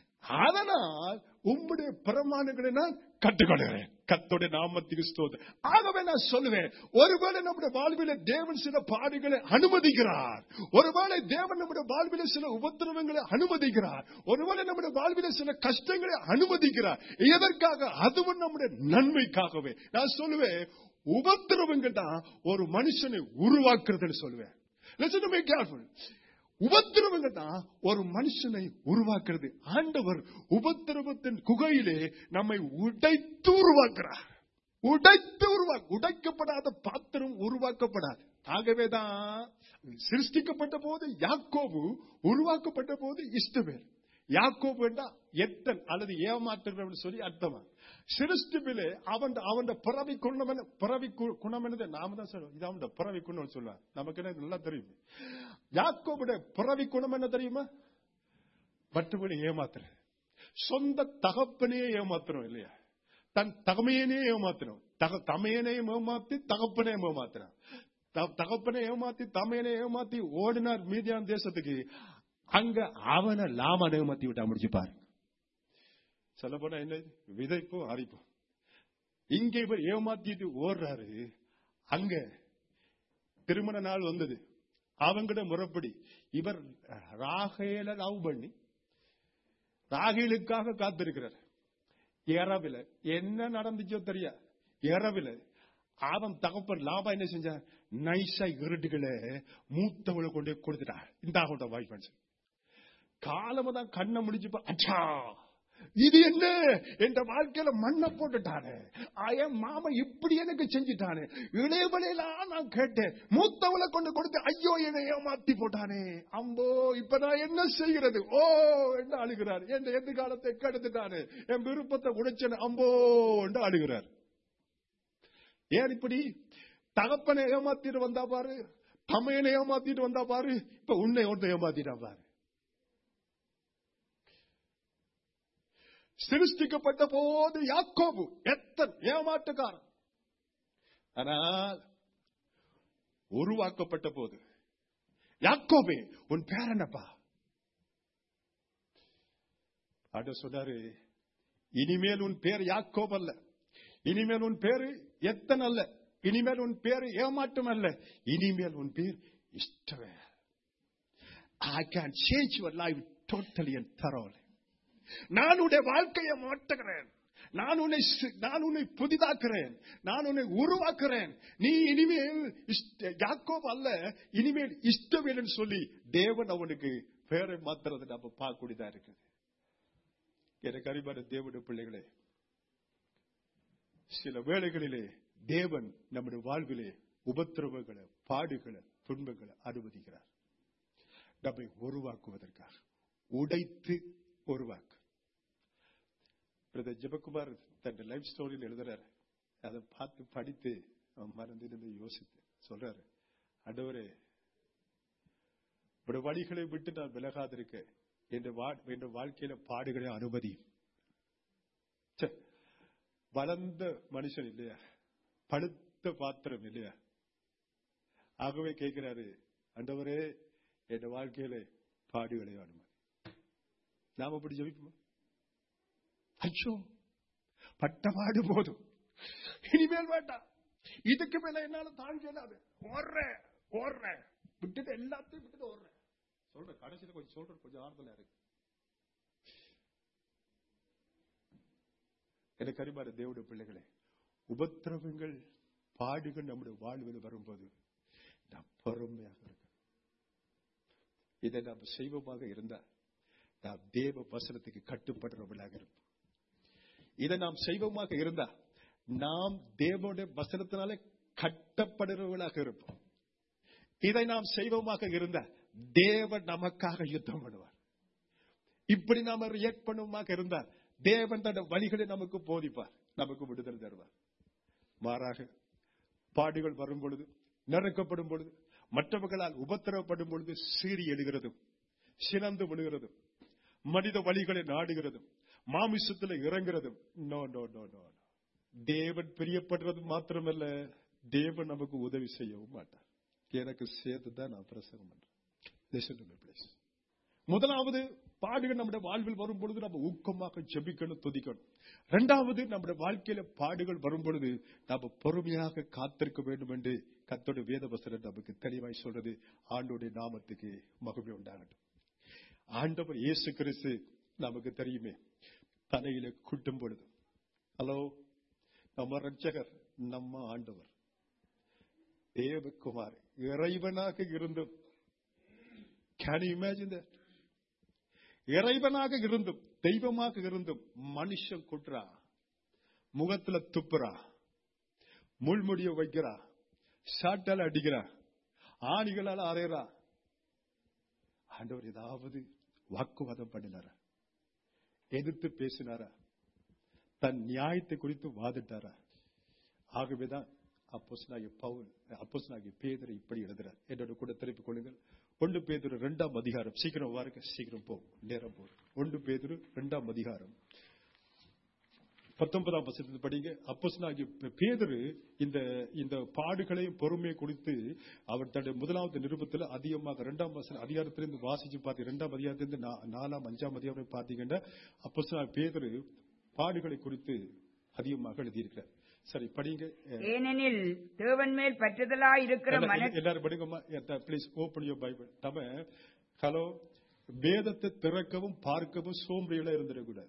[SPEAKER 1] அதனால் உம்முடைய பிரமாணங்களை நான் கற்றுக்கொள்கிறேன். கர்த்தருடைய நாமத்துக்கு ஸ்தோத்திரம். ஆகவே நான் சொல்லுவேன், ஒருவேளை நம்முடைய வாழ்வில தேவன் சில பாடுகளை அனுமதிக்கிறார், ஒருவேளை தேவன் நம்முடைய வாழ்வில சில உபத்திரவங்களை அனுமதிக்கிறார், ஒருவேளை நம்முடைய வாழ்வில சில கஷ்டங்களை அனுமதிக்கிறார். எதற்காக? அதுவும் நம்முடைய நன்மைக்காகவே. நான் சொல்லுவேன், உபத்திரவங்கள் தான் ஒரு மனுஷனை உருவாக்குறதுன்னு சொல்லுவேன். Listen to me carefully. உபத்திரவங்கள் தான் ஒரு மனுஷனை உருவாக்குறது. ஆண்டவர் உபத்திரவத்தின் குகையிலே நம்மை உடைத்து உருவாக்குறார். உடைத்து உருவாக்கு உடைக்கப்படாத பாத்திரம் உருவாக்கப்படாது. ஆகவேதான் சிருஷ்டிக்கப்பட்ட போது யாக்கோபு, உருவாக்கப்பட்ட போது இஸ்ரவேல். யாக்கோபு என்றா எத்தன் அல்லது ஏமாற்றுகிறவன் சொல்லி அர்த்தமா. சிருஷ்டிப்பிலே அவன் அவன் பிறவி குணம் பிறவி குணம் என்னது நாம தான் சொல்லுவோம். இது அவன் பிறவி குணம் சொல்லுவான். நமக்கு என்ன நல்லா தெரியும். யாக்கோபுடைய பிறவி குணம் என்ன தெரியுமா? மற்றவனை ஏமாத்துற, சொந்த தகப்பனையே ஏமாத்துறோம் இல்லையா? தன் தகமையனே ஏமாத்துறோம். தக தமையனையும் ஏமாத்தி தகப்பனையும் ஏமாத்துறான். தகப்பனை ஏமாத்தி தமையனை ஏமாத்தி ஓடினார் மீதியான தேசத்துக்கு. அங்க அவனை லாமனை ஏமாத்தி விட்டா முடிச்சுப்பாரு. சொல்ல போனா என்ன, விதைப்பும் அரிப்பும். இங்க இவர் ஏமாத்திட்டு ஓடுறாரு. அங்க திருமண நாள் வந்தது. அவங்கட முறைப்படி இவர் ராகேல லவ் பண்ணி ராகேலுக்காக காத்திருக்கிறார். இரவில என்ன நடந்துச்சோ தெரியா, இரவில அவன் தகப்பன் லாபா என்ன செஞ்சா, நைஸா இருட்டுகளை மூத்தவளை கொண்டே கொடுத்துட்டார். இந்த ஆகட்ட வாய்ப்பு காலமா தான் கண்ணை முடிச்சுப்பா, அச்சா இது என்ன என்ற வாழ்க்கையில மண்ணை போட்டுட்டானே, என் மாமா இப்படி எனக்கு செஞ்சுட்டானே, இளையவளையெல்லாம் நான் கேட்டேன், மூத்தவளை கொண்டு கொடுத்து ஐயோ என்னை ஏமாத்தி போட்டானே, அம்போ இப்ப நான் என்ன செய்கிறது, ஓ என்று அழுகிறார். என் எதிர்காலத்தை கெடுத்துட்டானே, என் விருப்பத்தை உடைச்சன, அம்போ என்று அழுகிறார். ஏன் இப்படி? தகப்பனை ஏமாத்திட்டு வந்தா பாரு, தமையனை ஏமாத்திட்டு வந்தா பாரு, இப்ப உன்னை ஒன்று ஏமாத்திட்டா பாரு. சிருஷ்டிக்கப்பட்ட போது யாக்கோபு எத்தன் ஏமாற்றுக்காரன். ஆனால் உருவாக்கப்பட்ட போது யாக்கோபே உன் பேர் என்னப்பா? ஆண்டவர் சொன்னாரு, இனிமேல் உன் பேர் யாக்கோப் அல்ல, இனிமேல் உன் பேரு எத்தன் அல்ல, இனிமேல் உன் பேரு ஏமாற்றம் அல்ல, இனிமேல் உன் பேர் இஷ்டவேல். I can change your life totally and thoroughly. நான் உன்னுடைய வாழ்க்கையை மாற்றுகிறேன், நான் உன்னை நான் உன்னை புதிதாக்குறேன், நான் உன்னை உருவாக்குறேன். நீ இனிமேல் யாக்கோப் அல்ல, இனிமேல் இஷ்டவேல் சொல்லி தேவன் அவனுக்கு பேரை மாத்துறது நம்ம பார்க்கக்கூடியதா இருக்குது. எனக்கு அறிவான தேவனுடைய பிள்ளைகளே, சில வேளைகளிலே தேவன் நம்முடைய வாழ்விலே உபத்திரவங்களை, பாடுகளை, துன்பங்களை அனுமதிக்கிறார் நம்மை உருவாக்குவதற்காக, உடைத்து உருவாக்கு. பிரதர் ஜெபகுமார் தன் லைஃப் ஸ்டோரியில் எழுதுறாரு. அதை பார்த்து படித்து மறந்து யோசித்து சொல்றாரு, ஆண்டவரே உடைய வழிகளை விட்டு நான் விலகாதிருக்க என்ற வாழ்க்கையில பாடுகளை அனுமதி. வளர்ந்த மனுஷன் இல்லையா, பழுத்த பாத்திரம் இல்லையா, ஆகவே கேட்கிறாரு, ஆண்டவரே என் வாழ்க்கையில பாடுகளை அனுமதி. நாம அப்படி ஜெபிப்போமா? ஐயோ பட்ட பாடு போதும், இனிமேல் வேண்டாம், இதுக்கு மேல என்னால தாங்க இயலாது, ஓடுறேன் ஓடுறேன் விட்டுட்டு எல்லாத்தையும் விட்டுட்டு ஓடுறேன் சொல்ற. கடைசியில கொஞ்சம் சொல்ற, கொஞ்சம் ஆறுதலா இருக்கு. எனக்கு அறிவார தேவனுடைய பிள்ளைகளே, உபத்திரவங்கள், பாடுகள் நம்முடைய வாழ்வில் வரும்போது நாம் பொறுமையாக இருக்க. இதை நாம் செய்வமாக இருந்தால் நாம் தேவ வசனத்துக்கு கட்டுப்படுறவர்களாக இருப்போம். இதை நாம் செய்வமாக இருந்தா நாம் தேவனுடைய வசனத்தினாலே கட்டப்படுறவர்களாக இருப்போம். இதை நாம் செய்வமாக இருந்தா தேவன் நமக்காக யுத்தம் பண்ணுவார். இப்படி நாம ரியாக்ட் பண்ணுவதாக இருந்தால் தேவன் தன் வழிகளை நமக்கு போதிப்பார், நமக்கு விடுதலை தருவார். மாறாக பாடுகள் வரும் பொழுது, நெருக்கப்படும் பொழுது, மற்றவர்களால் உபத்திரவப்படும் பொழுது சீறி எழுகிறதும், சினந்து விழுகிறதும், மனித வழிகளை நாடுகிறதும், மாமிசத்தில் இறங்குறதும், நோ நோ நோ நோ தேவன் பிரியப்படுறது மாத்திரமல்ல, தேவன் நமக்கு உதவி செய்யவும் மாட்டார். எனக்கு சேர்த்துதான் நான் பிரசங்கம் பண்றேன். முதலாவது, பாடுகள் நம்முடைய வாழ்வில் வரும் பொழுது நம்ம ஊக்கமாக ஜெபிக்கணும், துதிக்கணும். இரண்டாவது, நம்முடைய வாழ்க்கையில பாடுகள் வரும் பொழுது நம்ம பொறுமையாக காத்திருக்க வேண்டும் என்று கர்த்தருடைய வேத வசனம் நமக்கு தெளிவாய் சொல்றது. ஆண்டவருடைய நாமத்துக்கு மகிமை உண்டாகட்டும். ஆண்டவர் இயேசு கிறிஸ்து நமக்கு தெரியுமே, தலையில குட்டும் பொழுது, ஹலோ, நம்ம ரட்சகர், நம்ம ஆண்டவர் தேவகுமார் இறைவனாக இருந்தும், கேன் யூ இமேஜின் தட்? இறைவனாக இருந்தும் தெய்வமாக இருந்தும் மனுஷன் குற்றா, முகத்துல துப்புறா, முள்முடிய வைக்கிறா, சாட்டால அடிக்கிறா, ஆணிகளால் அறையறா. ஆண்டவர் ஏதாவது வாக்குவாதம் பண்ணினாரா? எதிர்த்து பேசினாரா? தன் நியாயத்தை குறித்து வாதிட்டாரா? ஆகவேதான் அப்போஸ்தலனாகிய பவுல், அப்போஸ்தலனாகிய பேதுரு இப்படி எழுதுறார். என்னோட கூட திருப்பிக் கொள்ளுங்கள். ஒன்று பேதுரு இரண்டாம் அதிகாரம், சீக்கிரம் வாருங்க, சீக்கிரம் போ, நேரம் போ. ஒன்று பேதுரு இரண்டாம் அதிகாரம் பத்தொன்பதாம் வசனத்தை படிங்க. அப்போஸ்தலனாகிய பேதுரு இந்த இந்த பாடுகளையும் பொறுமையை குறித்து அவர் தன்னுடைய முதலாவது நிருபத்தில் அதிகமாக இரண்டாம் அதிகாரத்திலிருந்து வாசிச்சு பார்த்து, இரண்டாம் அதிகாரத்திலிருந்து நாலாம் அஞ்சாம் அதிகாரம் பார்த்தீங்கன்னா அப்போஸ்தலனாகிய பேதுரு பாடுகளை குறித்து அதிகமாக எழுதியிருக்கிறார். சரி, படிங்க.
[SPEAKER 2] ஏனெனில் தேவன் மேல் பற்றுதலாய் இருக்கிற மனது,
[SPEAKER 1] எல்லாரும் படிங்கம்மா, ப்ளீஸ் ஓபன் யுவர் பைபிள். நம்ம ஹலோ, வேதத்தை திறக்கவும் பார்க்கவும் சோம்பேறிகளா இருந்துடக்கூடாது.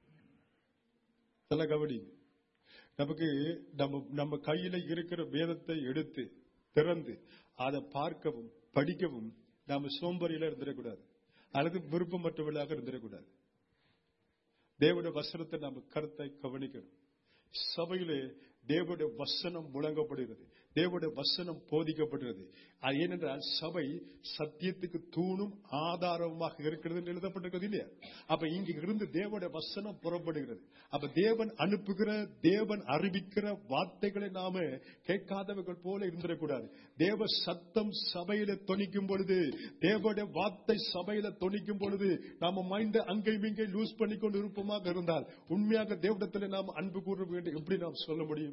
[SPEAKER 1] நல்ல கவனி. நமக்கு நம்ம நம்ம கையில இருக்கிற வேதத்தை எடுத்து திறந்து அதை பார்க்கவும் படிக்கவும் நாம சோம்பேறிகளா இருந்துடக்கூடாது, அல்லது விருப்பமற்றவர்களாக இருந்துடக்கூடாது. தேவனுடைய வசனத்தை நாம கருத்தை கவனிக்கணும். சபையிலே தேவனுடைய வசனம் முழங்கப்படுகிறது, தேவனுடைய வசனம் போதிக்கப்படுகிறது. அது ஏனென்றால் சபை சத்தியத்துக்கு தூணும் ஆதாரமாக இருக்கிறது என்று எழுதப்பட்டிருக்கிறது இல்லையா? அப்ப இங்க இருந்து தேவனுடைய வசனம் புறப்படுகிறது. அப்ப தேவன் அனுப்புகிற, தேவன் அறிவிக்கிற வார்த்தைகளை நாம கேட்காதவர்கள் போல இருந்துடக்கூடாது. தேவ சத்தம் சபையில தொனிக்கும் பொழுது, தேவனுடைய வார்த்தை சபையில தொனிக்கும் பொழுது நாம மைண்ட் அங்கேயும் இங்கே லூஸ் பண்ணிக்கொண்டு இருப்போமாக இருந்தால் உண்மையாக தேவனிடத்தில் நாம் அன்பு கூற வேண்டும் எப்படி நாம் சொல்ல முடியும்?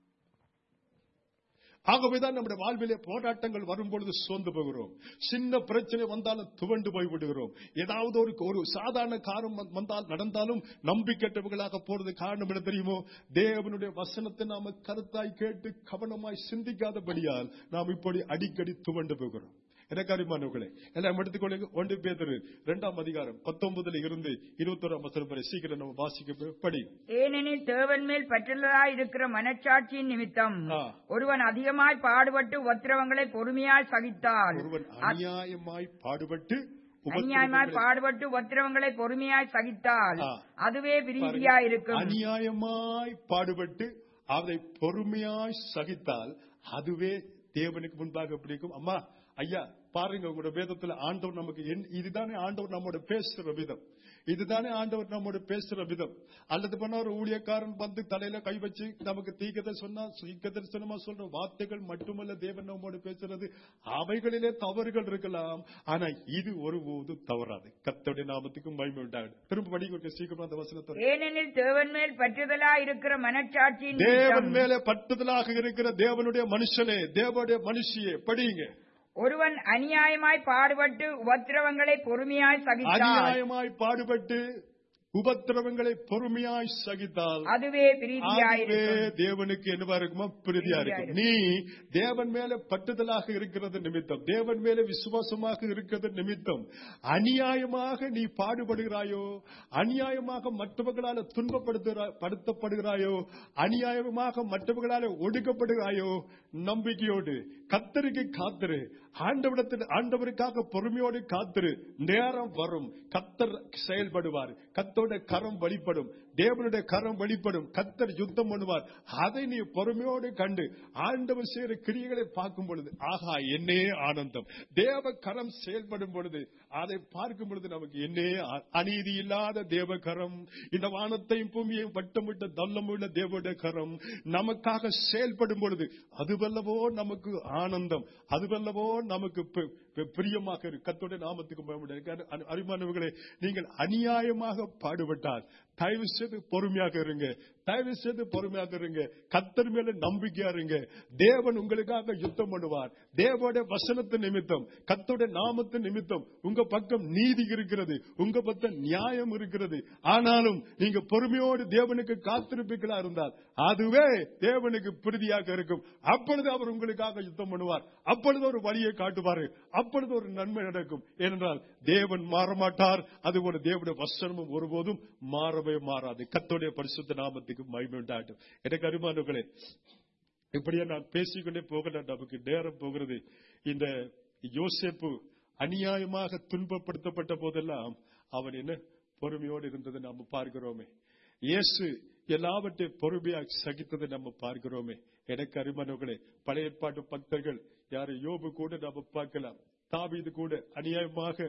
[SPEAKER 1] ஆகவேதான் நம்முடைய வாழ்விலே போராட்டங்கள் வரும்பொழுது சோர்ந்து போகிறோம். சின்ன பிரச்சனை வந்தாலும் துவண்டு போய்விடுகிறோம். ஏதாவது ஒரு ஒரு சாதாரண காரம் வந்தால் நடந்தாலும் நம்பிக்கையற்றவர்களாக போறது காரணம் என்ன தெரியுமோ? தேவனுடைய வசனத்தை நாம கருத்தாய் கேட்டு கவனமாய் சிந்திக்காதபடியால் நாம் இப்படி அடிக்கடி துவண்டு போகிறோம். எனக்கு அருமையானவர்களே, எல்லாம் எடுத்துக்கொள்ளுங்க. ஒன்று பேதுரு இரண்டாம் அதிகாரம் பத்தொன்பதுல இருந்து இருபத்தோராம் வசனம் வரை சீக்கிரம் நம்ம வாசிக்க படி.
[SPEAKER 2] ஏனெனில் தேவன் மேல் பற்றுள்ளதாய் இருக்கிற மனச்சாட்சியின் நிமித்தம் ஒருவன் அதிகமாய் பாடுபட்டு உபத்திரவங்களை பொறுமையாய் சகித்தால்,
[SPEAKER 1] ஒருவன் அநியாயமாய் பாடுபட்டு
[SPEAKER 2] அநியாயமாய் பாடுபட்டு உபத்திரவங்களை பொறுமையாய் சகித்தால் அதுவே பிரீதியாய் இருக்கும்.
[SPEAKER 1] அநியாயமாய் பாடுபட்டு அதை பொறுமையாய் சகித்தால் அதுவே தேவனுக்கு முன்பாக பிடிக்கும். அம்மா ஐயா பாருங்க, உங்களோட வேதத்துல ஆண்டவர் நமக்கு இதுதானே ஆண்டவர் நம்மோட பேசுற விதம், இதுதானே ஆண்டவர் நம்மோட பேசுற விதம். அல்லது பண்ண ஒரு ஊழியக்காரன் வந்து தலையில கை வச்சு நமக்கு தீக்கதை சொன்னா தீக்கதரிசனமா சொல்ற வார்த்தைகள் மட்டுமல்ல தேவன் நம்மோட பேசுறது. அவைகளிலே தவறுகள் இருக்கலாம், ஆனா இது ஒருபோதும் தவறாது. கர்த்தருடைய நாமத்துக்கு மகிமை உண்டாகும். திரும்ப படிக்க சீக்கிரம் அந்த வசனத்தை.
[SPEAKER 2] ஏனெனில் தேவன் மேல் பற்றுதலாக இருக்கிற மனச்சாட்சி,
[SPEAKER 1] தேவன் மேலே பற்றுதலாக இருக்கிற தேவனுடைய மனுஷனே, தேவனுடைய மனுஷியே படியுங்க.
[SPEAKER 2] ஒருவன் அநியாயமாய் பாடுபட்டு உபத்திரவங்களை பொறுமையாய் சகித்தால்,
[SPEAKER 1] அநியாயமாய் பாடுபட்டு உபத்திரவங்களை பொறுமையாய் சகித்தால்
[SPEAKER 2] அதுவே பிரீதியாயிருக்கும்.
[SPEAKER 1] தேவனுக்கு என்னவா இருக்குமா? பிரீதியா இருக்கும். நீ தேவன் மேல பட்டுதலாக இருக்கிறது நிமித்தம், தேவன் மேல விசுவாசமாக இருக்கிறது நிமித்தம் அநியாயமாக நீ பாடுபடுகிறாயோ, அநியாயமாக மற்றவர்களால் துன்பப்படுத்தப்படுகிறாயோ, அநியாயமாக மற்றவர்களால் ஒடுக்கப்படுகிறாயோ, நம்பிக்கையோடு கர்த்தருக்கு காத்திரு. ஆண்டவரிடத்தில் ஆண்டவருக்காக பொறுமையோடு காத்திரு. நேரம் வரும், கர்த்தர் செயல்படுவார். கர்த்தருடைய கரம் வெளிப்படும், தேவனுடைய கரம் வெளிப்படும். கர்த்தர் யுத்தம் பண்ணுவார். அதை நீ பொறுமையோடு கண்டு ஆண்டவர் செய்கிற கிரியைகளை பார்க்கும் பொழுது ஆகா என்னே ஆனந்தம். தேவ கரம் செயல்படும் பொழுது அதை பார்க்கும் பொழுது நமக்கு என்னே அநீதி இல்லாத தேவ கரம், இந்த வானத்தையும் பூமியையும் வட்டமிட்ட தள்ளமுள்ள தேவனுடைய கரம் நமக்காக செயல்படும் பொழுது அதுவல்லவோ நமக்கு ஆனந்தம், அதுவல்லவோ நமக்கு பிரியமாக இருக்கு. கர்த்தருடைய நாமத்துக்கு அருமையானவர்களே, நீங்கள் அநியாயமாக பாடுபட்டால் தயவு செய்து பொறுமையாக இருங்க, தயவு செய்து பொறுமையாக இருங்க. கர்த்தர் மேல நம்பிக்கையா இருங்க. தேவன் உங்களுக்காக யுத்தம் பண்ணுவார். தேவனுடைய வசனத்தின் நிமித்தம், கர்த்தருடைய நாமத்தின் நிமித்தம் உங்க பக்கம் நீதி இருக்கிறது, உங்க பக்கம் நியாயம் இருக்கிறது. ஆனாலும் நீங்க பொறுமையோடு தேவனுக்கு காத்திருப்பீர்களா இருந்தால் அதுவே தேவனுக்கு பிரீதியாக இருக்கும். அப்பொழுது அவர் உங்களுக்காக யுத்தம் பண்ணுவார். அப்பொழுது ஒரு வழியை காட்டுவார். அப்பொழுது ஒரு நன்மை நடக்கும். ஏனென்றால் தேவன் மாறமாட்டார். அதுபோல தேவனுடைய வசனமும் ஒருபோதும் மாறவே மாறாது. கர்த்தருடைய பரிசுத்த நாமத்துக்கு மகிமை உண்டாகட்டும். எனக்கு அருமையானவர்களே, இப்படியே நான் பேசிக்கொண்டே போகல, நமக்கு நேரம் போகிறது. இந்த யோசேப்பு அநியாயமாக துன்பப்படுத்தப்பட்ட போதெல்லாம் அவன் என்ன பொறுமையோடு இருந்ததை நாம் பார்க்கிறோமே. இயேசு எல்லாவற்றையும் பொறுமையாக சகித்ததை நம்ம பார்க்கிறோமே. எனக்கு அருமையானவர்களே, பழைய ஏற்பாட்டு பக்தர்கள் யாரு யோபு கூட நாம பார்க்கலாம். தாவீது கூட அநியாயமாக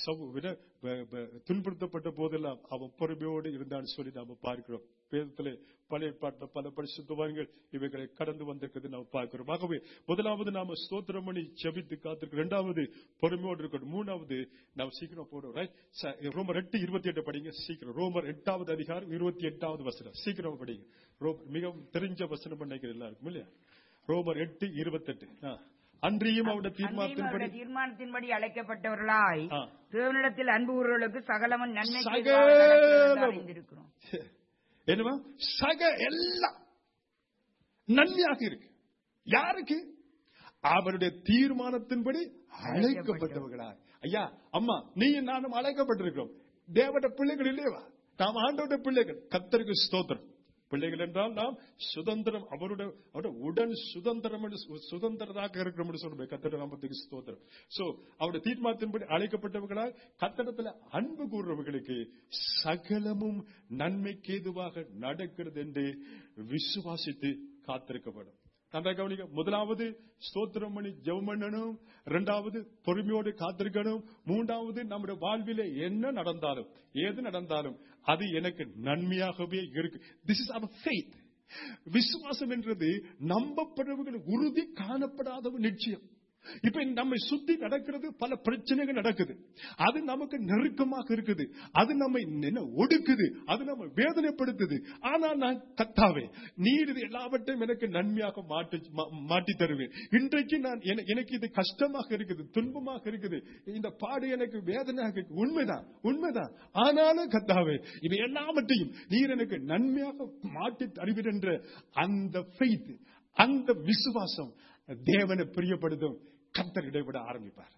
[SPEAKER 1] துன்படுத்தப்பட்ட போதெல்லாம் அவன் பொறுமையோடு இருந்தான்னு சொல்லி நாம பார்க்கிறோம். வேதத்திலே பழைய பாட்டில பல பரிசுத்தவான்கள் இவைகளை கடந்து வந்திருக்கிறது நாம் பார்க்கிறோம். ஆகவே முதலாவது நாம ஸ்தோத்திரம் பண்ணி ஜெபித்து காத்திருக்கிறோம். இரண்டாவது பொறுமையோடு இருக்கணும். மூணாவது நாம் சீக்கிரம் போடுறோம். ரோமர் எட்டு இருபத்தி எட்டு படிங்க சீக்கிரம். ரோமர் எட்டாவது அதிகாரம் இருபத்தி எட்டாவது வசனம் சீக்கிரம் படிங்க. மிகவும் தெரிஞ்ச வசனம் நினைக்கிறேன் எல்லாருக்கும் இல்லையா? ரோமர் எட்டு இருபத்தி எட்டு. அன்றியும் அவருடைய தீர்மானத்தின்படி
[SPEAKER 2] தீர்மானத்தின்படி அழைக்கப்பட்டவர்களாய் தேவனிடத்தில் அன்பு கூறுவர்களுக்கு சகலமும் நன்மை
[SPEAKER 1] இருக்கிறோம். என்னவா? சக எல்லாம் நன்மையாக இருக்கு. யாருக்கு? அவருடைய தீர்மானத்தின்படி அழைக்கப்பட்டவர்களாய். ஐயா அம்மா நீ நானும் அழைக்கப்பட்டிருக்கிறோம். தேவனுடைய பிள்ளைகள் இல்லையவா? நாம் ஆண்டவருடைய பிள்ளைகள். கர்த்தருக்கு ஸ்தோத்திரம். பிள்ளைகள் என்றால் நாம் சுதந்திரம், அவருடைய அவருடைய உடன் சுதந்திரம் சுதந்திரராக இருக்கிறோம் சொல்லுவேன். கர்த்தருடைய நாமத்துக்கு ஸ்தோத்திரம். சோ அவருடைய தீர்மானத்தின்படி அழைக்கப்பட்டவர்களால் கர்த்தரிடத்தில் அன்பு கூறுறவர்களுக்கு சகலமும் நன்மைக்கு ஏதுவாக நடக்கிறது என்று விசுவாசித்து காத்திருக்கப்படும். நல்லா கவனிக்க. முதலாவது ஸ்தோத்திரம் பண்ணி ஜெபம் பண்ணணும், இரண்டாவது பொறுமையோடு காத்திருக்கணும், மூன்றாவது நம்முடைய வாழ்விலே என்ன நடந்தாலும் ஏது நடந்தாலும் அது எனக்கு நன்மையாகவே இருக்கு. This is our faith. விசுவாசம் என்றது நம்பப்படுவர்கள் உறுதி காணப்படாத நிச்சயம். இப்ப நம்மை சுத்தி நடக்கிறது பல பிரச்சனைகள் நடக்குது, அது நமக்கு நெருக்கமாக இருக்குது, அது நம்மை ஒடுக்குது, அது நம்ம வேதனைப்படுத்துது. ஆனால் நான் கர்த்தாவே நீர் இது எல்லாவற்றையும் எனக்கு நன்மையாக மாற்றி மாற்றி தருவேன். இன்றைக்கு நான் எனக்கு இது கஷ்டமாக இருக்குது, துன்பமாக இருக்குது, இந்த பாடு எனக்கு வேதனையாக இருக்கு. உண்மைதான் உண்மைதான் ஆனாலும் கர்த்தாவே இவை எல்லாவற்றையும் நீர் எனக்கு நன்மையாக மாற்றி தருவீர் என்ற அந்த ஃபெய்த், அந்த விசுவாசம் தேவனை பிரியப்படுத்தும். கர்த்தர் இடைவிட ஆரம்பிப்பார்.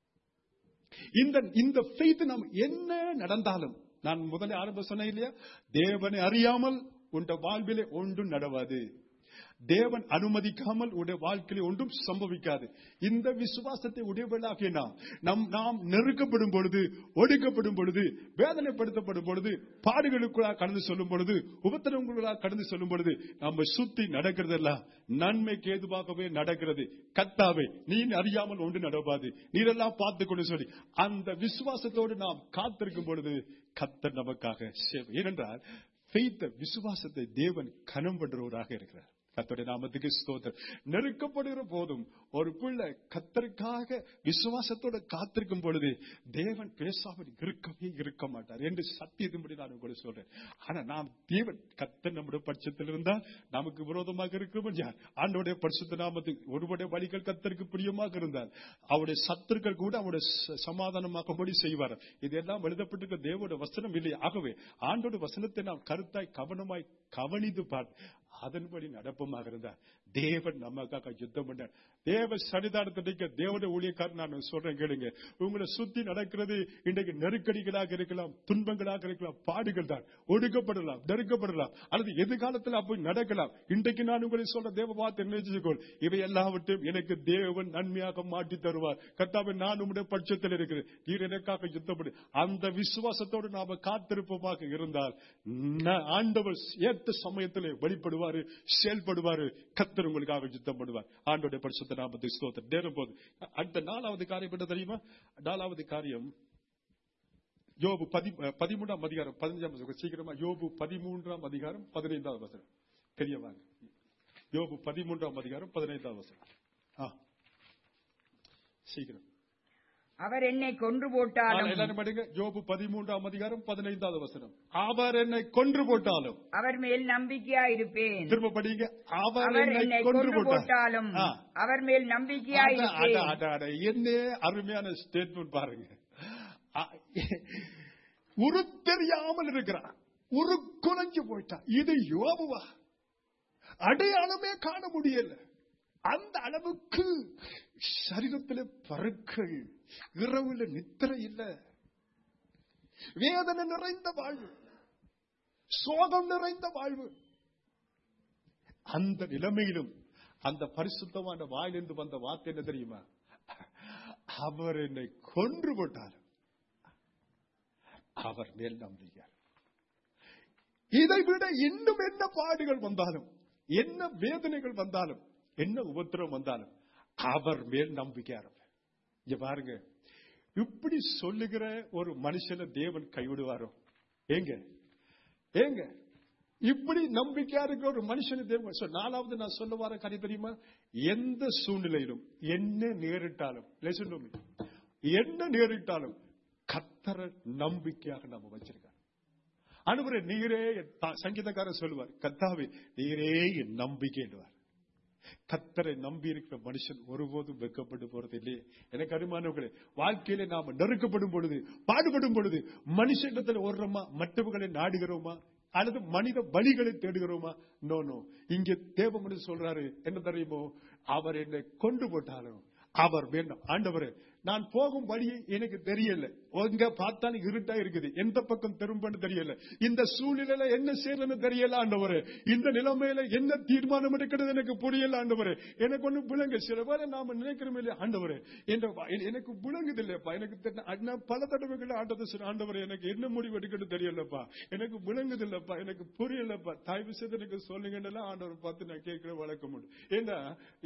[SPEAKER 1] இந்த இந்த ஃபெய்த் நாம் என்ன நடந்தாலும், நான் முதல்ல ஆரம்ப சொன்னேன் இல்லையா, தேவனை அறியாமல் உன் வாழ்விலே ஒன்றும் நடவாது. தேவன் அனுமதிக்காமல் உடைய வாழ்க்கையில் ஒன்றும் சம்பவிக்காது. இந்த விசுவாசத்தை உடையவர்களாகிய நாம் நம் நாம் நெருக்கப்படும் பொழுது, ஒடுக்கப்படும் பொழுது, வேதனைப்படுத்தப்படும் பொழுது, பாடுகளுக்குள்ளாக கடந்து சொல்லும் பொழுது, உபத்திரவங்களுக்குள்ளாக கடந்து சொல்லும் பொழுது நம்ம சுத்தி நடக்கிறதெல்லாம் நன்மைக்கு ஏதுவாகவே நடக்கிறது. கர்த்தாவே நீ அறியாமல் ஒன்று நடவாது, நீரெல்லாம் பார்த்து கொண்டு சொல்லி அந்த விசுவாசத்தோடு நாம் காத்திருக்கும் பொழுது கர்த்தர் நமக்காக சேவை. ஏனென்றால் விசுவாசத்தை தேவன் கனம் பண்றவராக இருக்கிறார். கர்த்தருடைய நாமத்துக்கு ஸ்தோத்திரம். நெருக்கப்படுகிற போதும் ஒரு பிள்ளை கர்த்தருக்காக விசுவாசத்தோட காத்திருக்கும் பொழுது தேவன் பேசாமல் இருக்கவே இருக்க மாட்டார் என்று சத்தியத்தின்படி நான் உங்களுக்கு சொல்றேன். ஆனா நாம் தேவன் கர்த்தர் நம்முடைய பட்சத்தில் இருந்தால் நமக்கு விரோதமாக இருக்கிறோம் யார்? ஆண்டவருடைய பரிசுத்த நாமத்துக்கு ஒருவருடைய வழிகள் கர்த்தருக்கு பிரியமாக இருந்தால் அவருடைய சத்துருக்கள் கூட அவருடைய சமாதானமாக்கும்படி செய்வார். இதெல்லாம் எழுதப்பட்டிருக்க தேவனுடைய வசனம் இல்லை. ஆகவே ஆண்டோட வசனத்தை நாம் கருத்தாய் கவனமாய் கவனித்து பார்த்து அதன்படி நடப்பமாக இருந்தார் தேவன் நமக்காக யுத்தம் பண்ணார். தேவ சன்னிதானத்திற்கு தேவனுடைய ஊழியக்காரர் நான் சொல்றேன் கேளுங்க. உங்களை சுத்தி நடக்கிறது இன்றைக்கு நெருக்கடிகளாக இருக்கலாம், துன்பங்களாக இருக்கலாம், பாடுகள் தான், ஒடுக்கப்படலாம், நெருக்கப்படலாம், அல்லது எதிர்காலத்தில் அப்படி நடக்கலாம். இன்றைக்கு நான் உங்களை சொல்ற தேவ வார்த்தை நினைச்சுக்கொள், இவை எல்லாவற்றையும் எனக்கு தேவன் நன்மையாக மாற்றி தருவார். கர்த்தாவே நான் உம்முடைய பட்சத்தில் இருக்கிறேன், நீர் எனக்காக யுத்தம் பண்ணு. அந்த விசுவாசத்தோடு நாம காத்திருப்பமாக இருந்தால் ஆண்டவர் ஏற்ற சமயத்தில் வெளிப்படுவாரு, செயல்படுவாரு. கர்த்தர் உங்களுக்காக யுத்தம் பண்ணுவார். ஆண்டவருடைய பரிசுத்த நாமத்துக்கு ஸ்தோத்திரம். நேரம் போது அடுத்த நாலாவது காரியம் என்ன தெரியுமா? நாலாவது காரியம் யோபு பதிமூன்றாம் அதிகாரம் பதினஞ்சாம் சீக்கிரமா யோபு பதிமூன்றாம் அதிகாரம் பதினைந்தாவது வசனம். பெரியவாங்க யோபு பதிமூன்றாம் அதிகாரம் பதினைந்தாவது வசனம். சீக்கிரம்.
[SPEAKER 2] அவர் என்னை கொன்று போட்டாலும்,
[SPEAKER 1] எல்லாரும் படிங்க. யோபு பதிமூன்றாம் அதிகாரம் பதினைந்தாவது வசனம். அவர் என்னை கொன்று போட்டாலும் அவர்
[SPEAKER 2] மேல் நம்பிக்கையா இருப்பேன்.
[SPEAKER 1] திரும்ப படிங்க. அவர்
[SPEAKER 2] என்னை கொன்று போட்டாலும் அவர் மேல் நம்பிக்கையா இருப்பேன்.
[SPEAKER 1] என்ன அருமையான ஸ்டேட்மெண்ட் பாருங்க. உரு தெரியாமல் இருக்கிறார், உரு குறைஞ்சு போயிட்டா. இது யோபுவா? அடையாளமே காண முடியல. அந்த அளவுக்கு சரீரத்தில் பருக்கள், இரவுல நித்திரை இல்ல, வேதனை நிறைந்த வாழ்வு, சோகம் நிறைந்த வாழ்வு. அந்த நிலைமையிலும் அந்த பரிசுத்தமான வாயிலிருந்து வந்த வார்த்தை என்ன தெரியுமா? அவர் என்னை கொன்று போட்டார், அவர் மேல் நம்பிக்கை. இதை விட இன்னும் என்ன பாடுகள் வந்தாலும், என்ன வேதனைகள் வந்தாலும், என்ன உபத்திரம் வந்தாலும் அவர் மேல் நம்பிக்கை இருப்பேன். இங்க பாருங்க, இப்படி சொல்லுகிற ஒரு மனுஷனை தேவன் கைவிடுவாரோ? ஏங்க ஏங்க இப்படி நம்பிக்கையா இருக்கிற ஒரு மனுஷனை தேவன். நாலாவது நான் சொல்ல வர காரியம் தெரியுமா? எந்த சூழ்நிலையிலும் என்ன நேரிட்டாலும், என்ன நேரிட்டாலும் கர்த்தரை நம்பிக்கையாக நம்ம வச்சிருக்கோம். ஆண்டவரே நீரே, சங்கீதக்காரர் சொல்லுவார், கர்த்தாவே நீரே என் நம்பிக்கை என்றுவார். கர்த்தரை நம்பி இருக்கிற மனுஷன் ஒருபோதும் வெட்கப்பட்டு போறது இல்லையே. எனக்கு அருமானவர்களே, வாழ்க்கையில நாம நெருக்கப்படும் பொழுது, பாடுபடும் பொழுது மனுஷத்தில் ஓடுறோமா, மற்றவர்களை நாடுகிறோமா, அல்லது மனித வழிகளை தேடுகிறோமா? No no. இங்கே தேவமனு சொல்றாரு என்ன தெரியுமோ? அவர் என்னை கொண்டு போட்டாலும் அவர் வேண்டும். ஆண்டவரே நான் போகும் வழி எனக்கு தெரியல, எங்க பார்த்தாலும் இருட்டா இருக்குது, எந்த பக்கம் திரும்பன்னு தெரியல, இந்த சூழ்நிலையில என்ன செய்யறதுன்னு தெரியல ஆண்டவரே, இந்த நிலைமையில என்ன தீர்மானம் எடுக்கிறது எனக்கு புரியல ஆண்டவரே, எனக்கு ஒண்ணு விளங்கு. சில பேரை நாம நினைக்கிறோம் இல்லையா ஆண்டவரே, எனக்கு விளங்குது இல்லப்பா, எனக்கு பல தடவைகள் ஆண்டதை சொல்ற ஆண்டவரே எனக்கு என்ன முடிவு எடுக்கணும் தெரியலப்பா, எனக்கு விளங்குது இல்லப்பா, எனக்கு புரியலப்பா, தயவு செய்து எனக்கு சொல்லுங்கன்னா ஆண்டவர் பார்த்து நான் கேட்கிற வழக்கம் உண்டு. ஏன்னா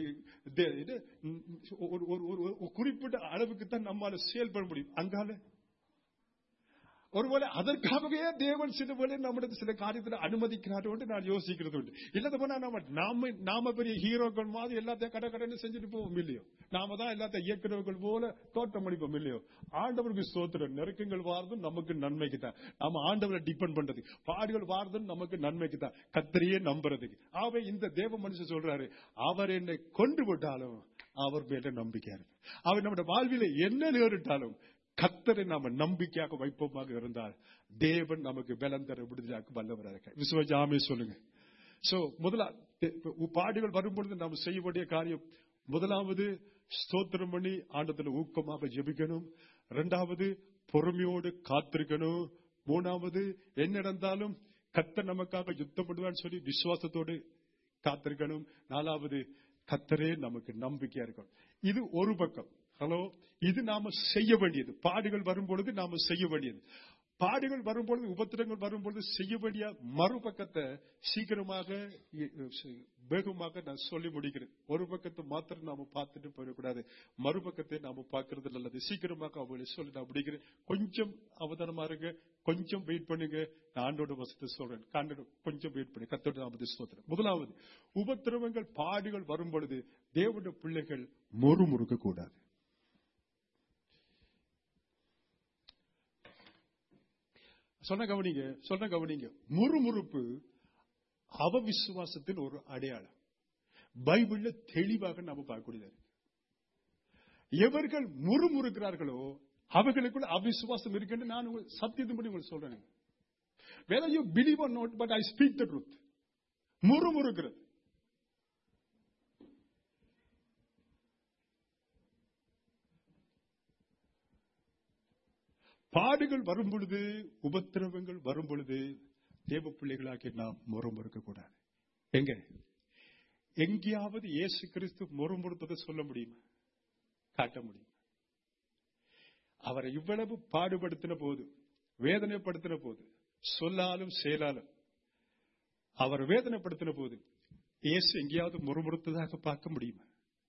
[SPEAKER 1] ஒரு குறிப்பிட்ட அளவுக்கு தான் நம்மால செயல்பட முடியும். அங்கால ஒருவேளை அதற்காகவே தேவன் சில வேளை நம்முடைய சில காரியத்தில் அனுமதிக்கிறார் என்று நான் யோசிக்கிறது உண்டு. இல்லாத போனா நம்ம நாம நாம பெரிய ஹீரோக்கள் மாதிரி எல்லாத்தையும் கடை கடைன்னு செஞ்சுட்டு போவோம் இல்லையோ, நாம தான் எல்லாத்தையும் இயக்குறவர்கள் போல தோட்டம் அடிப்போம் இல்லையோ. ஆண்டவருக்கு ஸ்தோத்திரம். நெருக்கங்கள் வாரதும் நமக்கு நன்மைக்கு தான். நாம ஆண்டவரை டிபெண்ட் பண்றது, பாடுகள் வாரதும் நமக்கு நன்மைக்கு தான், கத்தரையே நம்புறதுக்கு. ஆகவே இந்த தேவ மனுஷன் சொல்றாரு, அவர் என்னை கொண்டு விட்டாலும் அவர் மேல நம்பிக்கையா இருக்கு. அவர் நம்முடைய வாழ்வில என்ன நேரிட்டாலும் கர்த்தரை நாம நம்பிக்கையாக வைப்போமாக இருந்தால் தேவன் நமக்கு பலம் தர விடுதலையாக்க வல்லவராக இருக்க. விசுவாசாமே சொல்லுங்க. சோ முதலா பாடுகள் வரும்பொழுது நாம் செய்ய வேண்டிய காரியம், முதலாவது ஸ்தோத்திரம் பண்ணி ஆண்டத்துல ஊக்கமாக ஜெபிக்கணும். இரண்டாவது பொறுமையோடு காத்திருக்கணும். மூணாவது என்ன நடந்தாலும் கர்த்தர் நமக்காக யுத்தம் பண்ணுவான்னு சொல்லி விசுவாசத்தோடு காத்திருக்கணும். நாலாவது கர்த்தரே நமக்கு நம்பிக்கையா இருக்கணும். இது ஒரு பக்கம். ஹலோ, இது நாம செய்ய வேண்டியது. பாடுகள் வரும்பொழுது நாம செய்ய வேண்டியது. பாடுகள் வரும்பொழுது, உபத்திரங்கள் வரும்பொழுது செய்ய வேண்டிய மறுபக்கத்தை சீக்கிரமாக வேகமாக நான் சொல்லி முடிக்கிறேன். ஒரு பக்கத்தை மாத்திரம் நாம பார்த்துட்டு போயிடக்கூடாது, மறுபக்கத்தை நாம பார்க்கறது நல்லது. சீக்கிரமாக அவங்களை சொல்லி நான் முடிக்கிறேன். கொஞ்சம் அவதானமா இருங்க, கொஞ்சம் வெயிட் பண்ணுங்க. நான் ஆண்டோட வசத்தை சொல்றேன், கொஞ்சம் வெயிட் பண்ணி கத்தோட நாமத்தை ஸ்தோத்திரம். முதலாவது, உபத்திரவங்கள் பாடுகள் வரும்பொழுது தேவனுடைய பிள்ளைகள் முறுமுறுக்க கூடாது. சொன்ன கவனிங்க, சொன்ன கவனிங்க. முறுமுறுப்பு அவவிசுவாசத்தின் ஒரு அடையாளம். பைபிள்ல தெளிவாக நாம பார்க்கக்கூடியது. எவர்கள் முறுமுறுக்கிறார்களோ அவர்களுக்குள்ள அவிசுவாசம் இருக்குன்னு நான் சத்தியத்தின்படி உங்களுக்கு சொல்றேன். whether you believe or not, but I speak the truth. முறுமுறுக்கிறது பாடுகள் வரும் பொழுது, உபத்திரவங்கள் வரும் பொழுது தேவ பிள்ளைகளாக்கி நாம் முறுமுறுக்க கூடாது. எங்க எங்கேயாவது இயேசு கிறிஸ்து முறுமுறுத்ததை சொல்ல முடியுமா? காட்ட முடியும்? அவரை இவ்வளவு பாடுபடுத்தின போது, வேதனைப்படுத்தின போது, சொல்லாலும் செயலாலும் அவர் வேதனைப்படுத்தின போது இயேசு எங்கேயாவது முறுமுறுத்ததாக பார்க்க முடியுமா?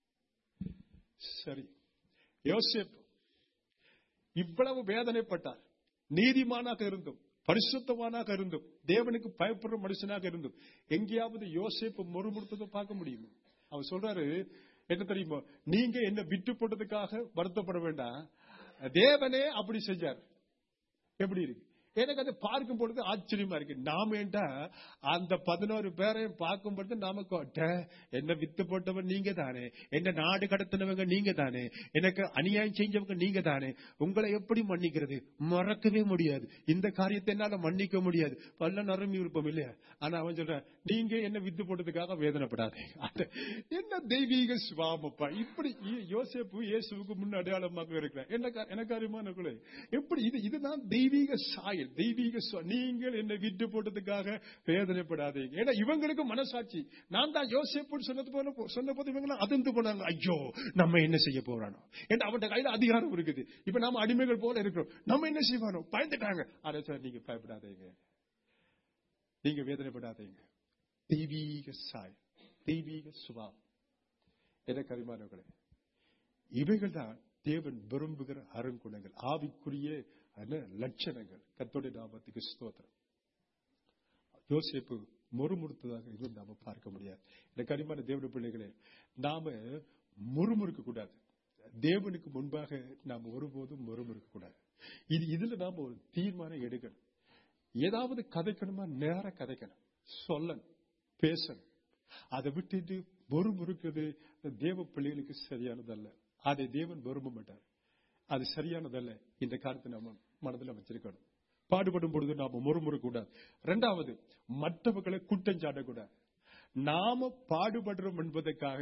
[SPEAKER 1] சரி, யோசேப்பு இவ்வளவு வேதனைப்பட்டார். நீதிமானாக இருந்தும், பரிசுத்தமானாக இருந்தும், தேவனுக்கு பயப்படுற மனுஷனாக இருந்தும் எங்கேயாவது யோசேப்பு முறுமுறுத்ததை பார்க்க முடியுமா? அவர் சொல்றாரு, என்ன தெரியுமா, நீங்க என்ன விட்டு போட்டதுக்காக வருத்தப்பட வேண்டாம், தேவனே அப்படி செஞ்சார். எப்படி இருக்கு? எனக்கு அதை பார்க்கும் பொழுது ஆச்சரியமா இருக்கு. நாம ஏண்டா அந்த பதினோரு பேரையும் பார்க்கும் பொழுது நாம என்ன வித்து போட்டவன் நீங்க தானே, என்ன நாடு கடத்தினவங்க நீங்க தானே, எனக்கு அநியாயம் செஞ்சவங்க நீங்க தானே, உங்களை எப்படி மன்னிக்கிறது? மறக்கவே முடியாது. இந்த காரியத்தை என்னால மன்னிக்க முடியாது. பல்ல நரம்பி விருப்பம் இல்லையா? ஆனா அவன் சொல்ற, நீங்க என்ன வித்து போட்டதுக்காக வேதனைப்படாதே. என்ன தெய்வீக சுவாமப்பா! இப்படி யோசேப்பு இயேசுவுக்கு முன் அடையாளமாக இருக்கிறார். என்ன என்ன காரியமான எப்படி இது? இதுதான் தெய்வீக சாயல், தெய்வீக. நீங்கள் என்னை விட்டு போட்டதுக்காக வேதனைப்படாதீங்க. ஏன்னா இவங்களுக்கு மனசாட்சி. நான் தான் யோசேப்பு சொன்னது போல சொன்ன போது இவங்க அதிர்ந்து போனாங்க. ஐயோ, நம்ம என்ன செய்ய போறானோ, ஏன்னா அவன் கையில அதிகாரம் இருக்குது. இப்ப நாம அடிமைகள் போல இருக்கிறோம், நம்ம என்ன செய்வானோ பயந்துட்டாங்க. அதை சார் நீங்க பயப்படாதீங்க, நீங்க வேதனைப்படாதீங்க. தெய்வீக சாயல், தெய்வீக சுபாவம். என கரிமானவர்களே, இவைகள் தான் தேவன் விரும்புகிற அருங்குணங்கள், ஆவிக்குரிய லட்சணங்கள். கர்த்தருடைய நாமத்துக்கு ஸ்தோத்திரம். யோசேப்பு முறுமுறுத்ததாக இருந்து நாம பார்க்க முடியாது. எனக்கு அருமையான தேவனுடைய பிள்ளைகளே, நாம முறுமுறுக்க கூடாது. தேவனுக்கு முன்பாக நாம் ஒருபோதும் முறுமுறுக்க கூடாது. இது இதுல நாம ஒரு தீர்மானம் எடுக்கணும். ஏதாவது கதைக்கணுமா நேர கதைக்கணும், சொல்லணும், பேசணும். அதை விட்டுட்டு முறுமுறுக்கிறது தேவ பிள்ளைகளுக்கு சரியானதல்ல. அதை தேவன் விரும்ப மாட்டார். அது சரியானதல்ல. இந்த காரியத்தை நாம மனதில் வச்சிருக்கணும். பாடுபடும் பொழுது நாம முறுமுறுக்க கூடாது. இரண்டாவது, மற்றவர்களை குற்றம் சாட்டக்கூடாது. நாம பாடுபடுறோம் என்பதற்காக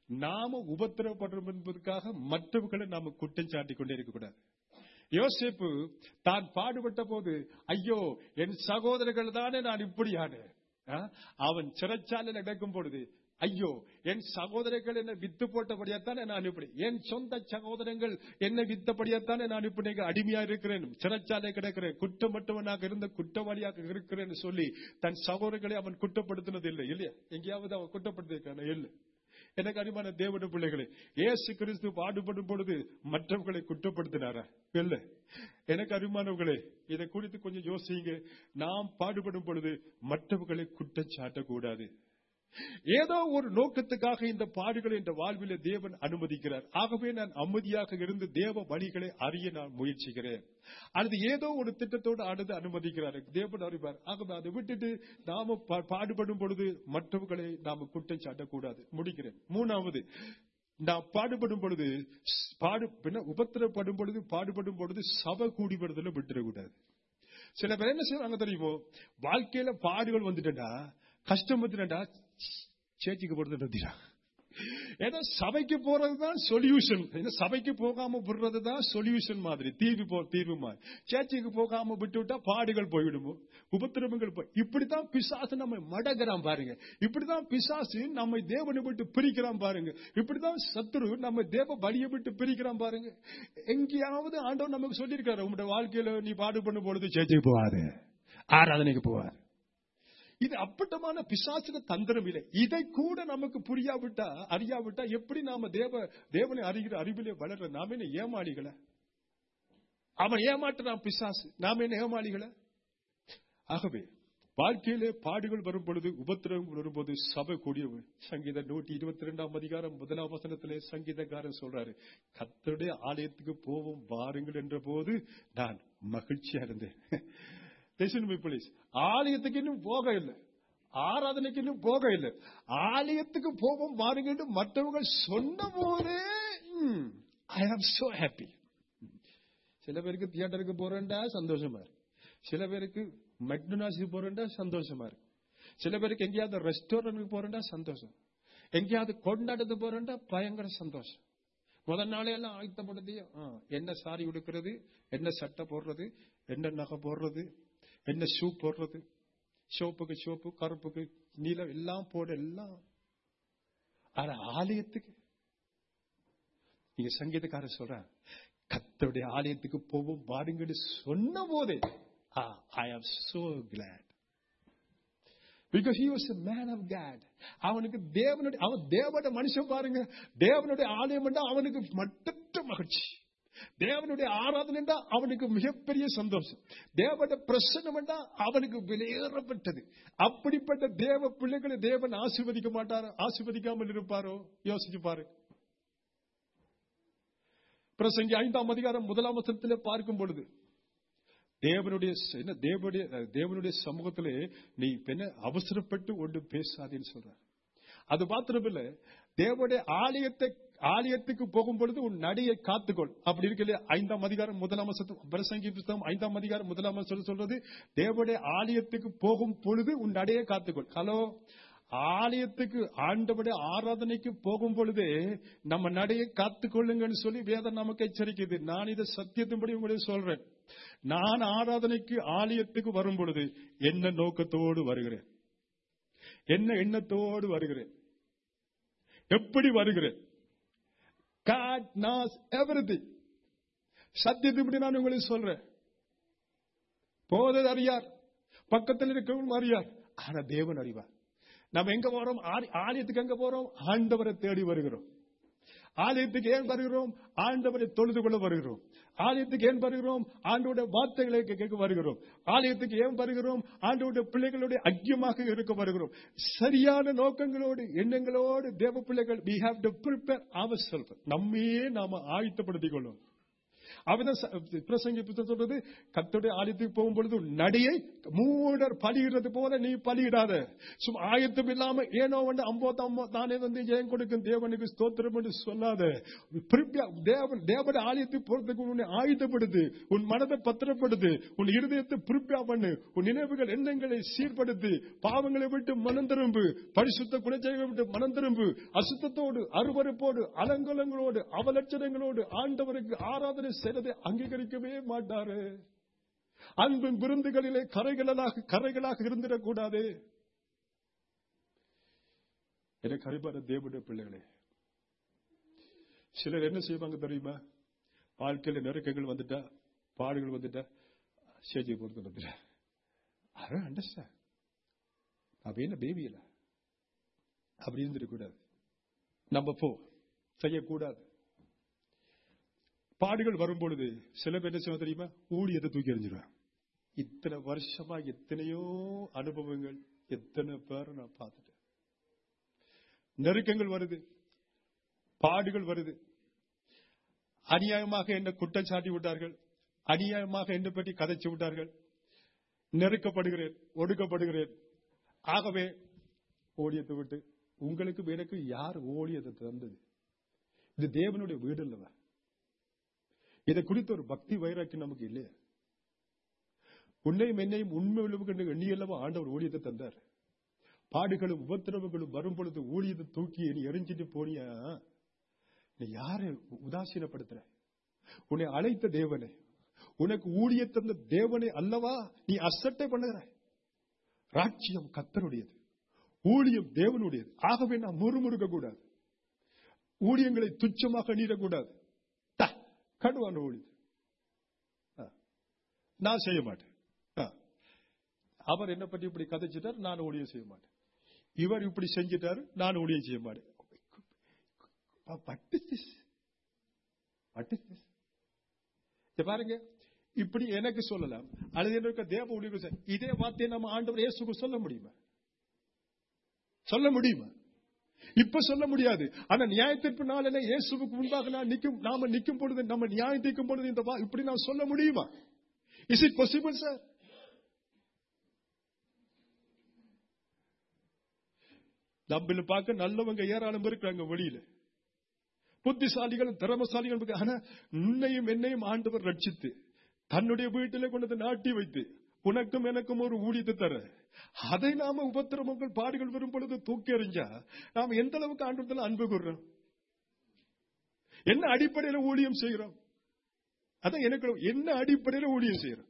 [SPEAKER 1] நாம உபத்திரவப்படுறோம் என்பதற்காக மற்றவர்களை நாம குற்றம் சாட்டிக் கொண்டே இருக்கக்கூடாது. யோசேப்பு தான் பாடுபட்ட போது, ஐயோ என் சகோதரர்கள் தானே நான் இப்படியான, அவன் சிறைச்சாலையில் நடக்கும் பொழுது, ஐயோ என் சகோதரர்கள் என்னை வித்து போட்டபடியாத்தானே நான் இப்படி, என் சொந்த சகோதரங்கள் என்னை வித்தபடியாத்தானே நான் இப்படி அடிமையா இருக்கிறேன், சிறைச்சாலை கிடக்கிறேன், குற்றமற்றவனாக இருந்த குற்றவாளியாக இருக்கிறேன் சொல்லி தன் சகோதரர்களை அவன் குற்றப்படுத்தினது இல்லை. இல்லையா? எங்கேயாவது அவன் குற்றப்படுத்திருக்கான? இல்லை. எனக்கு அருமையான தேவனுடைய பிள்ளைகளே, இயேசு கிறிஸ்து பாடுபடும் பொழுது மற்றவர்களை குற்றப்படுத்தினாரா? இல்லை. எனக்கு அருமையானவர்களே, இதை குறித்து கொஞ்சம் யோசிங்க. நாம் பாடுபடும் பொழுது மற்றவர்களை குற்றம் சாட்டக்கூடாது. ஏதோ ஒரு நோக்கத்துக்காக இந்த பாடுகளை இந்த வாழ்வில் தேவன் அனுமதிக்கிறார். ஆகவே நான் அமைதியாக இருந்து தேவ வழிகளை அறிய நான் முயற்சிக்கிறேன். அது ஏதோ ஒரு திட்டத்தோடு அடுத்து அனுமதிக்கிறார், தேவன் அறிவார். ஆகவே அதை விட்டுட்டு நாம பாடுபடும் பொழுது மற்றவர்களை நாம குற்றம் சாட்டக்கூடாது. முடிக்கிறேன். மூணாவது, நாம் பாடுபடும் பொழுது பாடு உபத்திரப்படும் பொழுது பாடுபடும் பொழுது சபை கூடி வருதல விட்டுறக்கூடாது. சில பேர் என்ன செய்வாங்க தெரியுமோ, வாழ்க்கையில பாடுகள் வந்துட்டா, கஷ்டம் வந்துட்டா, சேர்ச்சிக்கு போறது. ஏன்னா சபைக்கு போறதுதான் சொல்யூஷன். சபைக்கு போகாம விடுறதுதான் சொல்யூஷன் மாதிரி, தீர்வு போ தீர்வு மாதிரி. சேர்ச்சிக்கு போகாம விட்டு விட்டா பாடுகள் போயிடுமோ, உபத்திரவங்கள் போய். இப்படித்தான் பிசாசு நம்ம மடங்குறான் பாருங்க. இப்படிதான் பிசாசு நம்மை தேவனை விட்டு பிரிக்கிறான் பாருங்க. இப்படிதான் சத்துரு நம்ம தேவ வழியை விட்டு பிரிக்கிறான் பாருங்க. எங்கேயாவது ஆண்டவன் நமக்கு சொல்லியிருக்காரு, உங்களுடைய வாழ்க்கையில நீ பாடு பண்ணும் பொழுது சேர்ச்சிக்கு போவாரு, ஆராதனைக்கு போவார். இது அப்பட்டமான பிசாசுல தந்திரம் இல்லை. இதை கூட நமக்கு புரியாவிட்டா அறியாவிட்டா எப்படி நாம தேவ தேவனை அறிகிற அறிவிலே வளர்ற? நாம என்ன ஏமாளிகளை? அவன் ஏமாற்றான் பிசாசு, நாம என்ன ஏமாளிகளை? ஆகவே வாழ்க்கையிலே பாடுகள் வரும் பொழுது, உபத்திரவம் வரும்போது சபை கூடியவர். சங்கீத நூற்றி இருபத்தி இரண்டாம் அதிகாரம் முதலாம் வசனத்திலே சங்கீதக்காரன் சொல்றாரு, கர்த்தருடைய ஆலயத்துக்கு போவோம் வாருங்கள் என்ற போது நான் மகிழ்ச்சியா இருந்தேன். ஆலயத்துக்கு இன்னும் போக இல்லை, ஆராதனைக்கு இன்னும் போக இல்லை, ஆலயத்துக்கு போவோம் வாருங்க என்று மற்றவர்கள் சொன்ன போதே ஐ ஆம் சோ ஹாப்பி. சில பேருக்கு தியேட்டருக்கு போறேன்டா சந்தோஷமா இருக்கு, சில பேருக்கு மெக்டொனால்ட்ஸுக்கு போறேன்டா சந்தோஷமா இருக்கு, சில பேருக்கு எங்கேயாவது ரெஸ்டாரண்ட்டுக்கு போறேன்டா சந்தோஷம், எங்கேயாவது கொண்டாட்டத்துக்கு போறேன்டா பயங்கர சந்தோஷம். முதல் நாளையெல்லாம் ஆயத்தப்படுத்தி என்ன சாரி உடுக்கிறது, என்ன சட்டை போடுறது, என்ன நகை போடுறது, என்ன ஷூ போடுறது, சோப்புக்கு சோப்பு, கருப்புக்கு நீலம் எல்லாம் போட எல்லாம். ஆனா ஆலயத்துக்கு நீங்க சங்கீதக்காரர் சொல்ற, கர்த்தருடைய ஆலயத்துக்கு போவோம் பாருங்கன்னு சொன்ன போதே I am so glad because he was a man of God. அவனுக்கு தேவனுடைய அவன் தேவனுடைய மனுஷன் பாருங்க. தேவனுடைய ஆலயம் என்றா அவனுக்கு மட்டற்ற மகிழ்ச்சி, தேவனுடைய ஆராதனை என்றா அவனுக்கு மிகப்பெரிய சந்தோஷம், தேவனுடைய பிரசன்னம் என்றா அவனுக்கு விலையேறப்பட்டது. அப்படிப்பட்ட தேவ பிள்ளைகளை தேவன் ஆசீர்வதிக்க மாட்டாரோ, ஆசீர்வதிக்காமல் இருப்பாரோ? யோசிச்சு பாரு. பிரசங்கி ஐந்தாம் அதிகாரம் முதலாம் வசனத்திலே பார்க்கும் பொழுது, தேவனுடைய என்ன தேவனுடைய தேவனுடைய சமூகத்திலே நீ என்ன அவசரப்பட்டு ஒன்று பேசாதேன்னு சொல்றார். அது மாத்திரமில்ல, தேவனுடைய ஆலயத்தை ஆலயத்துக்கு போகும் பொழுது உன் நடையை காத்துக்கொள். அப்படி இருக்கல ஐந்தாம் அதிகாரம் முதலாம் பிரசங்கி புத்தகம் ஐந்தாம் அதிகாரம் முதலாம் சொல்றது, தேவனுடைய ஆலயத்துக்கு போகும் பொழுது உன் நடையை காத்துக்கொள். ஹலோ, ஆலயத்துக்கு ஆண்டவருடைய ஆராதனைக்கு போகும் பொழுதே நம்ம நடையை காத்துக்கொள்ளுங்கன்னு சொல்லி வேதம் நமக்கு எச்சரிக்குது. நான் இதை சத்தியத்தின்படி உங்களுக்கு சொல்றேன். நான் ஆராதனைக்கு ஆலயத்துக்கு வரும் பொழுது என்ன நோக்கத்தோடு வருகிறேன், என்ன எண்ணத்தோடு வருகிறேன், எப்படி வருகிறேன்? God knows everything. சத்தியத்தின்படி நான் உங்களுக்கு சொல்றேன். போதது அறியார், பக்கத்தில் இருக்கவும் அறியார், ஆனா தேவன் அறிவார். நம்ம எங்க போறோம்? ஆலயத்துக்கு எங்க போறோம்? ஆண்டவரை தேடி வருகிறோம். ஆலயத்துக்கு ஏன் வருகிறோம்? ஆண்டவரை தொழுது கொள்ள வருகிறோம். ஆலயத்துக்கு ஏன் வருகிறோம்? ஆண்டவருடைய வார்த்தைகளை கேட்க வருகிறோம். ஆலயத்துக்கு ஏன் வருகிறோம்? ஆண்டவருடைய பிள்ளைகளுடைய ஐக்கியமாக இருக்க வருகிறோம். சரியான நோக்கங்களோடு எண்ணங்களோடு தேவ பிள்ளைகள் we have to prepare ourselves. நம்மையே நாம ஆயத்தப்படுத்திக் கொள்ளும். அவன் பிரசங்கி சொல்றது, கர்த்தருடைய ஆலயத்துக்கு போகும் பொழுது நடியை மூடர் பலியிடுறது போல நீ பலியிடாத. சும்மா ஆயத்தம் இல்லாம ஏனோ வந்து அம்போத்தம் தானே வந்து ஏன் கொடுக்கும் தேவனுக்கு ஸ்தோத்திரம் என்று சொல்லாத. தேவன் தேவனுடைய ஆலயத்துக்கு போறதுக்கு உன்னை ஆயுதப்படுது, உன் மனதை பத்திரப்படுது, உன் இருதயத்தை பிரிப்பியா பண்ணு, உன் நினைவுகள் எண்ணங்களை சீர்படுத்து, பாவங்களை விட்டு மனம் திரும்பு, பரிசுத்த குணச்செயல்களை விட்டு மனம் திரும்பு. அசுத்தத்தோடு அருவருப்போடு அலங்கோலங்களோடு அவலட்சணங்களோடு ஆண்டவருக்கு ஆராதனை செய்வதை அங்கீகரிக்கவே மாட்டாரு. அன்பின் விருந்துகளிலே கரைகளாக கரைகளாக இருந்திடக்கூடாது. எனக்கு அறிவான தேவனுடைய பிள்ளைகளே, சிலர் என்ன செய்வாங்க தெரியுமா? வாழ்க்கையில நெருக்கங்கள் வந்துட்டா, பாடுகள் வந்துட்டா, சேஜை பொறுத்து வந்துட்டா, அண்டர்ஸ்டாண்ட் அப்ப என்ன பேபியில அப்படி இருந்துடக்கூடாது. நம்ம போ செய்யக்கூடாது. பாடுகள் வரும்பொழுது சில பேர் என்ன செய்வாங்க தெரியுமா? ஊழியத்தை தூக்கி எறிஞ்சிருவாங்க. இத்தனை வருஷமா எத்தனையோ அனுபவங்கள், எத்தனை பேர் நான் பார்த்துட்டேன். நெருக்கங்கள் வருது, பாடுகள் வருது, அநியாயமாக என்ன குற்றம் சாட்டி விட்டார்கள், அநியாயமாக என்ன பற்றி கதைச்சு விட்டார்கள், நெருக்கப்படுகிறேன், ஒடுக்கப்படுகிறேன். ஆகவே ஊழியத்தை விட்டு, உங்களுக்கு எனக்கு யார் ஊழியத்தை தந்தது? இது தேவனுடைய வீடு அல்லவா? இதை குறித்த ஒரு பக்தி வைராக்கி நமக்கு இல்லையா? உன்னையும் என்னையும் உண்மை உள்ளவர்கள் எண்ணியல்லவா ஆண்டவர் ஊழியத்தை தந்தார். பாடுகளும் உபத்திரவங்களும் வரும் பொழுது ஊழியத்தை தூக்கி நீ எரிஞ்சிட்டு போனியா, நீ யாரை உதாசீனப்படுத்துற? உன்னை அழைத்த தேவனை, உனக்கு ஊழிய தந்த தேவனை அல்லவா நீ அசட்டை பண்ணுகிற? ராஜ்யம் கர்த்தருடையது, ஊழியம் தேவனுடையது. ஆகவே நான் முறுமுறுக்க கூடாது, ஊழியங்களை துச்சமாக நீடக்கூடாது. கடுவான ஊழியம் நான் செய்ய மாட்டேன். அவர் என்ன பற்றி இப்படி கதைச்சிட்டார், நான் ஊழியம் செய்ய மாட்டேன். இவர் இப்படி செஞ்சிட்டாரு, நான் ஊழியம் செய்ய மாட்டேன். பாருங்க, இப்படி எனக்கு சொல்லலாம், அல்லது என்ன தேவ ஊழியம் இதே வார்த்தையை நம்ம ஆண்டவர் இயேசுக்கு சொல்ல முடியுமா? சொல்ல முடியுமா? இப்ப சொல்ல முடியாது. ஆனா நியாயத்திற்கு நாளிலே இயேசுவுக்கு முன்பாக நான் நிக்கும் நாம நிக்கும் பொழுது, நம்ம நியாயம் தீர்க்கும் பொழுது இந்த இப்படி நான் சொல்ல முடியுமா? Is it possible sir? நம்மள பார்க்க நல்லவங்க ஏராளம் இருக்கிறாங்க வெளியில, புத்திசாலிகள் திறமசாலிகள். ஆனா உன்னையும் என்னையும் ஆண்டவர் ரட்சித்து தன்னுடைய வீட்டிலே கொண்டு நாட்டி வைத்து உனக்கும் எனக்கும் ஒரு ஊழியத்தை தர, அதை நாம உபத்திரவங்கள் பாடுகள் வரும் பொழுது தூக்கி எறிஞ்சா நாம எந்த அளவுக்கு ஆண்டவர்ல அன்பு கூறுறோம்? என்ன அடிப்படையில ஊழியம் செய்கிறோம்? அதான் எனக்கு என்ன அடிப்படையில ஊழியம் செய்யறோம்?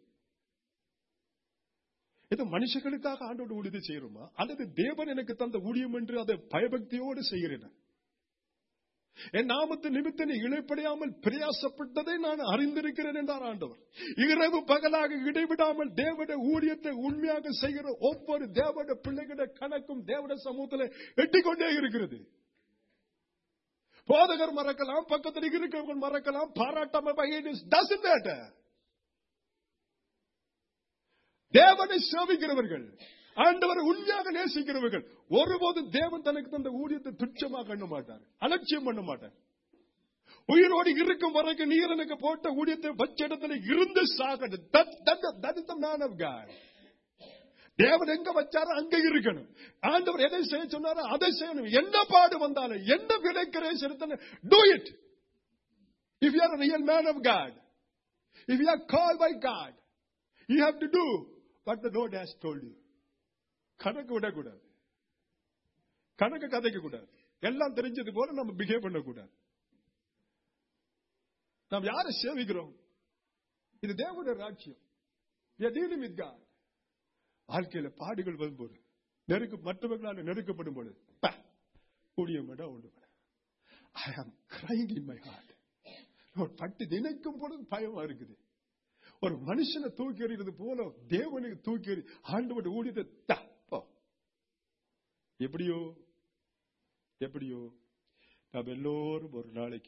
[SPEAKER 1] இது மனுஷர்களுக்காக ஆண்டோட ஊழியத்தை செய்யறோமா, அல்லது தேவன் எனக்கு தந்த ஊழியம் என்று அதை பயபக்தியோடு செய்கிறேன்? என் நாமத்து நிமித்த நீ இழைப்படையாமல் பிரயாசப்பட்டதை நான் அறிந்திருக்கிறேன் என்றார் ஆண்டவர். இரவு பகலாக இடைவிடாமல் தேவனுடைய ஊழியத்தை உண்மையாக செய்கிற ஒவ்வொரு தேவனுடைய பிள்ளைகளுடைய கணக்கும் தேவனுடைய சமூகத்தில் எட்டிக்கொண்டே இருக்கிறது. போதகர் மறக்கலாம், பக்கத்தில் இருக்கிறவர்கள் மறக்கலாம், பாராட்டாம தேவனை சேவிக்கிறவர்கள், ஆண்டவரை உண்மையாக நேசிக்கிறவர்கள் ஒருபோதும் தேவன் தனக்கு தந்த ஊழியத்தை துச்சமாக எண்ண மாட்டார், அலட்சியம் பண்ண மாட்டார். உயிரோடு இருக்கும் வரைக்கும் நீர் எனக்கு போட்ட ஊழியத்தை வச்ச இடத்துல இருந்து சாகணும். தேவன் எங்க வச்சாரோ அங்க இருக்கணும். ஆண்டவர் எதை செய்ய சொன்னாரோ அதை செய்யணும். என்ன பாடு வந்தாலும், என்ன விளைக்கிற செலுத்தணும், do it. If you are a real man of God, if you are called by God, you have to do what the Lord has told you. கணக்கு விடக்கூடாது, கணக்கு கதைக்க கூடாது, எல்லாம் தெரிஞ்சது போல நம்ம பிஹேவ் பண்ணக்கூடாது. நாம் யாரை சேவிக்கிறோம்? இது தேவனுடைய ராஜ்யம். We are dealing with God. வாழ்க்கையில பாடுகள் வரும்போது, நெருக்க மற்றவர்களால் நெருக்கப்படும் பொழுது கூடிய மேடா ஒன்று ஐ ஆம் கிரைங் இன் மை ஹார்ட். பட்டு நினைக்கும் பொழுது பயமா இருக்குது. ஒரு மனுஷனை தூக்கி எறிகிறது போல தேவனுக்கு தூக்கி எறி ஆண்டவருடைய ஊழியத்தை எப்படியோ எப்படியோ நாம் எல்லோரும் ஒரு நாளைக்கு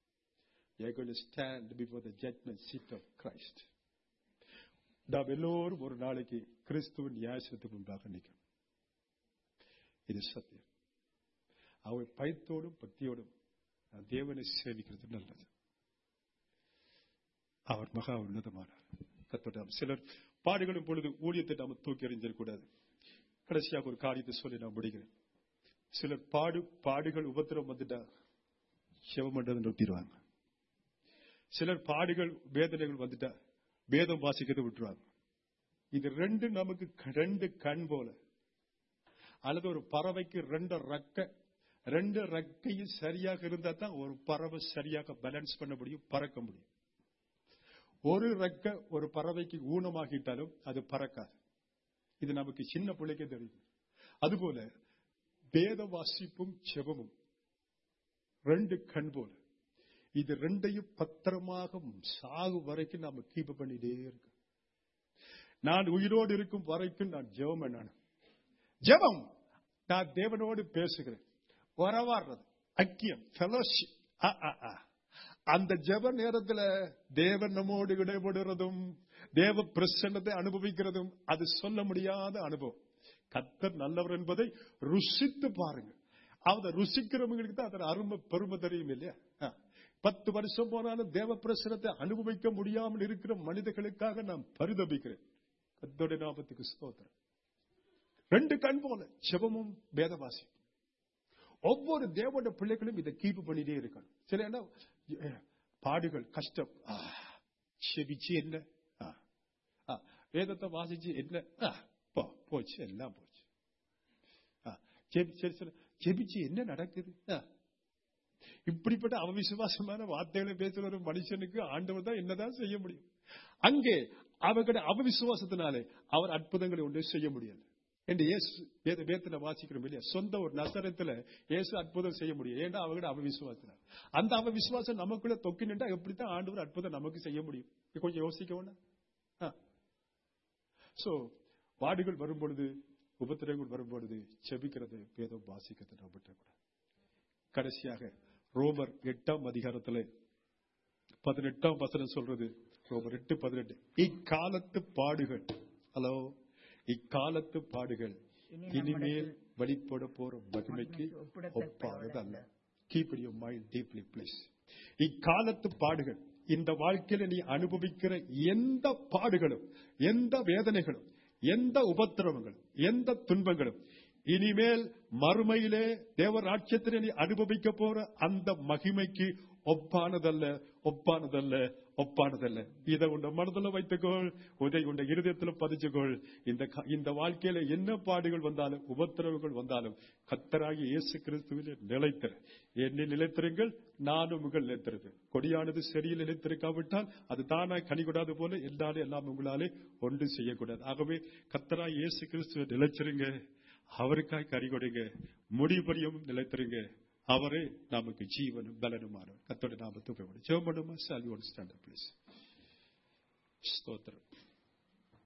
[SPEAKER 1] stand before the judgment seat of Christ. நாம் எல்லோரும் ஒரு நாளைக்கு கிறிஸ்துவின் நியாயத்துக்கு முன்பாக நிற்கும். இது சத்தியம். அவர் பயத்தோடும் பக்தியோடும் தேவனை சேவிக்கிறது நல்லது. அவர் மகா உன்னதமானார். கர்த்தர் சிலர் பாடுகளும் பொழுது ஊழியத்தை நாம தூக்கி எறிஞ்சிடக்கூடாது. கடைசியாக ஒரு காரியத்தை சொல்லி நான் முடிக்கிறேன். சிலர் பாடு பாடுகள் உபத்திரம் வந்துட்டா செவம் பண்றதை நிறுத்திடுவாங்க. சிலர் பாடுகள் வேதனைகள் வந்துட்டா வேதம் வாசிக்கிறதை விட்டுருவாங்க. இது ரெண்டு நமக்கு ரெண்டு கண் போல, அல்லது ஒரு பறவைக்கு ரெண்டு ரெக்க, ரெண்டு ரெக்கையும் சரியாக இருந்தா தான் ஒரு பறவை சரியாக பேலன்ஸ் பண்ண முடியும், பறக்க முடியும். ஒரு ரெக்க ஒரு பறவைக்கு ஊனமாகிட்டாலும் அது பறக்காது. இது நமக்கு சின்ன பிள்ளைக்கே தெரியும். அதுபோல வேத வாசிப்பும் செபமும் ரெண்டு கண் போல. இது ரெண்டையும் பத்திரமாக சாகு வரைக்கும் நாம கீப் பண்ணிட்டே இருக்க. நான் உயிரோடு இருக்கும் வரைக்கும் நான் ஜெபம் பண்ணணும். ஜெபம் நான் தேவனோடு பேசுகிறேன், உறவாடுறது, ஐக்கியம், ஃபெலோஷிப். அந்த ஜெப நேரத்தில் தேவன் நம்மோடு இடைபடுறதும் தேவ பிரசன்னத்தை அனுபவிக்கிறதும் அது சொல்ல முடியாத அனுபவம். கர்த்தர் நல்லவர் என்பதை ருசித்து பாருங்க. அதை ருசிக்கிறவங்களுக்கு தான் அதன் அருமை பெருமை தெரியும் இல்லையா? பத்து வருஷம் போனாலும் தேவ பிரசனத்தை அனுபவிக்க முடியாமல் இருக்கிற மனிதர்களுக்காக நான் பரிதபிக்கிறேன். கர்த்தருடைய நாமத்துக்கு ஸ்தோத்திரம். ரெண்டு கண் போல ஜெபமும் வேதவாசி. ஒவ்வொரு தேவனுடைய பிள்ளைகளும் இதை கீப் பண்ணிட்டே இருக்கணும். சில என்ன பாடுகள், கஷ்டம், செபிச்சு என்ன, வேதத்தை வாசிச்சு என்ன போச்சு, எல்லாம் போச்சு. ஜெபிச்சு என்ன நடக்குது? இப்படிப்பட்ட அவவிசுவாசமான வார்த்தைகளை பேசுற ஒரு மனுஷனுக்கு ஆண்டவர் தான் என்னதான் செய்ய முடியும்? அங்கே அவர்களுடைய அவவிசுவாசத்தினாலே அவர் அற்புதங்களை ஒன்று செய்ய முடியாது என்று வேதத்துல வாசிக்கிறோம் இல்லையா? சொந்த ஒரு நசரத்துல இயேசு அற்புதம் செய்ய முடியும். ஏன்னா அவங்களுடைய அவவிசுவாசத்தினால். அந்த அவவிசுவாசம் நமக்குள்ள தொக்கி நின்றா எப்படித்தான் ஆண்டவர் அற்புதம் நமக்கு செய்ய முடியும்? கொஞ்சம் யோசிக்க வேண்டாம். சோ பாடுகள் வரும்பொழுது, உபத்திரங்கள் வரும்பொழுது செபிக்கிறது, வேதம் வாசிக்கிறது நம்ம விட்டக்கூடாது. கடைசியாக ரோமர் எட்டாம் அதிகாரத்தில் பதினெட்டாம் வசனம் சொல்றது, ரோமர் எட்டு பதினெட்டு, இக்காலத்து பாடுகள், ஹலோ, இக்காலத்து பாடுகள் இனிமேல் வெளிப்பட போற மகிமைக்கு ஒப்பானது அல்ல. Keep your mind deeply please. இக்காலத்து பாடுகள், இந்த வாழ்க்கையில நீ அனுபவிக்கிற எந்த பாடுகளும், எந்த வேதனைகளும், எந்த உபத்திரவங்களும், எந்த துன்பங்களும் இனிமேல் மறுமையிலே தேவ ராஜ்யத்திலே நீ அனுபவிக்க போற அந்த மகிமைக்கு ஒப்பானதல்ல, ஒப்பானதல்ல, ஒப்பானதல்ல. இதை உண்ட மனதில் வைத்துக்கொள், உதை உண்ட இருதயத்தில் பதிச்சுக்கொள். இந்த இந்த வாழ்க்கையில என்ன பாடுகள் வந்தாலும், உபத்திரவுகள் வந்தாலும், கர்த்தராகிய இயேசு கிறிஸ்துவிலே நிலைத்திரு. என்னை நிலைத்திருங்கள், நானும் உங்கள் நிலைத்திருப்பேன். கொடியானது சரியில் நிலைத்திருக்காவிட்டால் அது தானாய் கனி கொடாது போல எல்லாரும் எல்லாம் உங்களாலே ஒன்று செய்யக்கூடாது. ஆகவே கர்த்தராகிய இயேசு கிறிஸ்துவை நிலைச்சிருங்க, அவருக்காய் கனி கொடுங்க, முடிபடியும் நிலைத்திருங்க. அவரே நமக்கு ஜீவனும் பலனுமானவர். கர்த்தருடைய நாமத்துக்கு ஜெபம் பண்ணுமா? Shall we all stand up, please? ஸ்தோத்திரம்.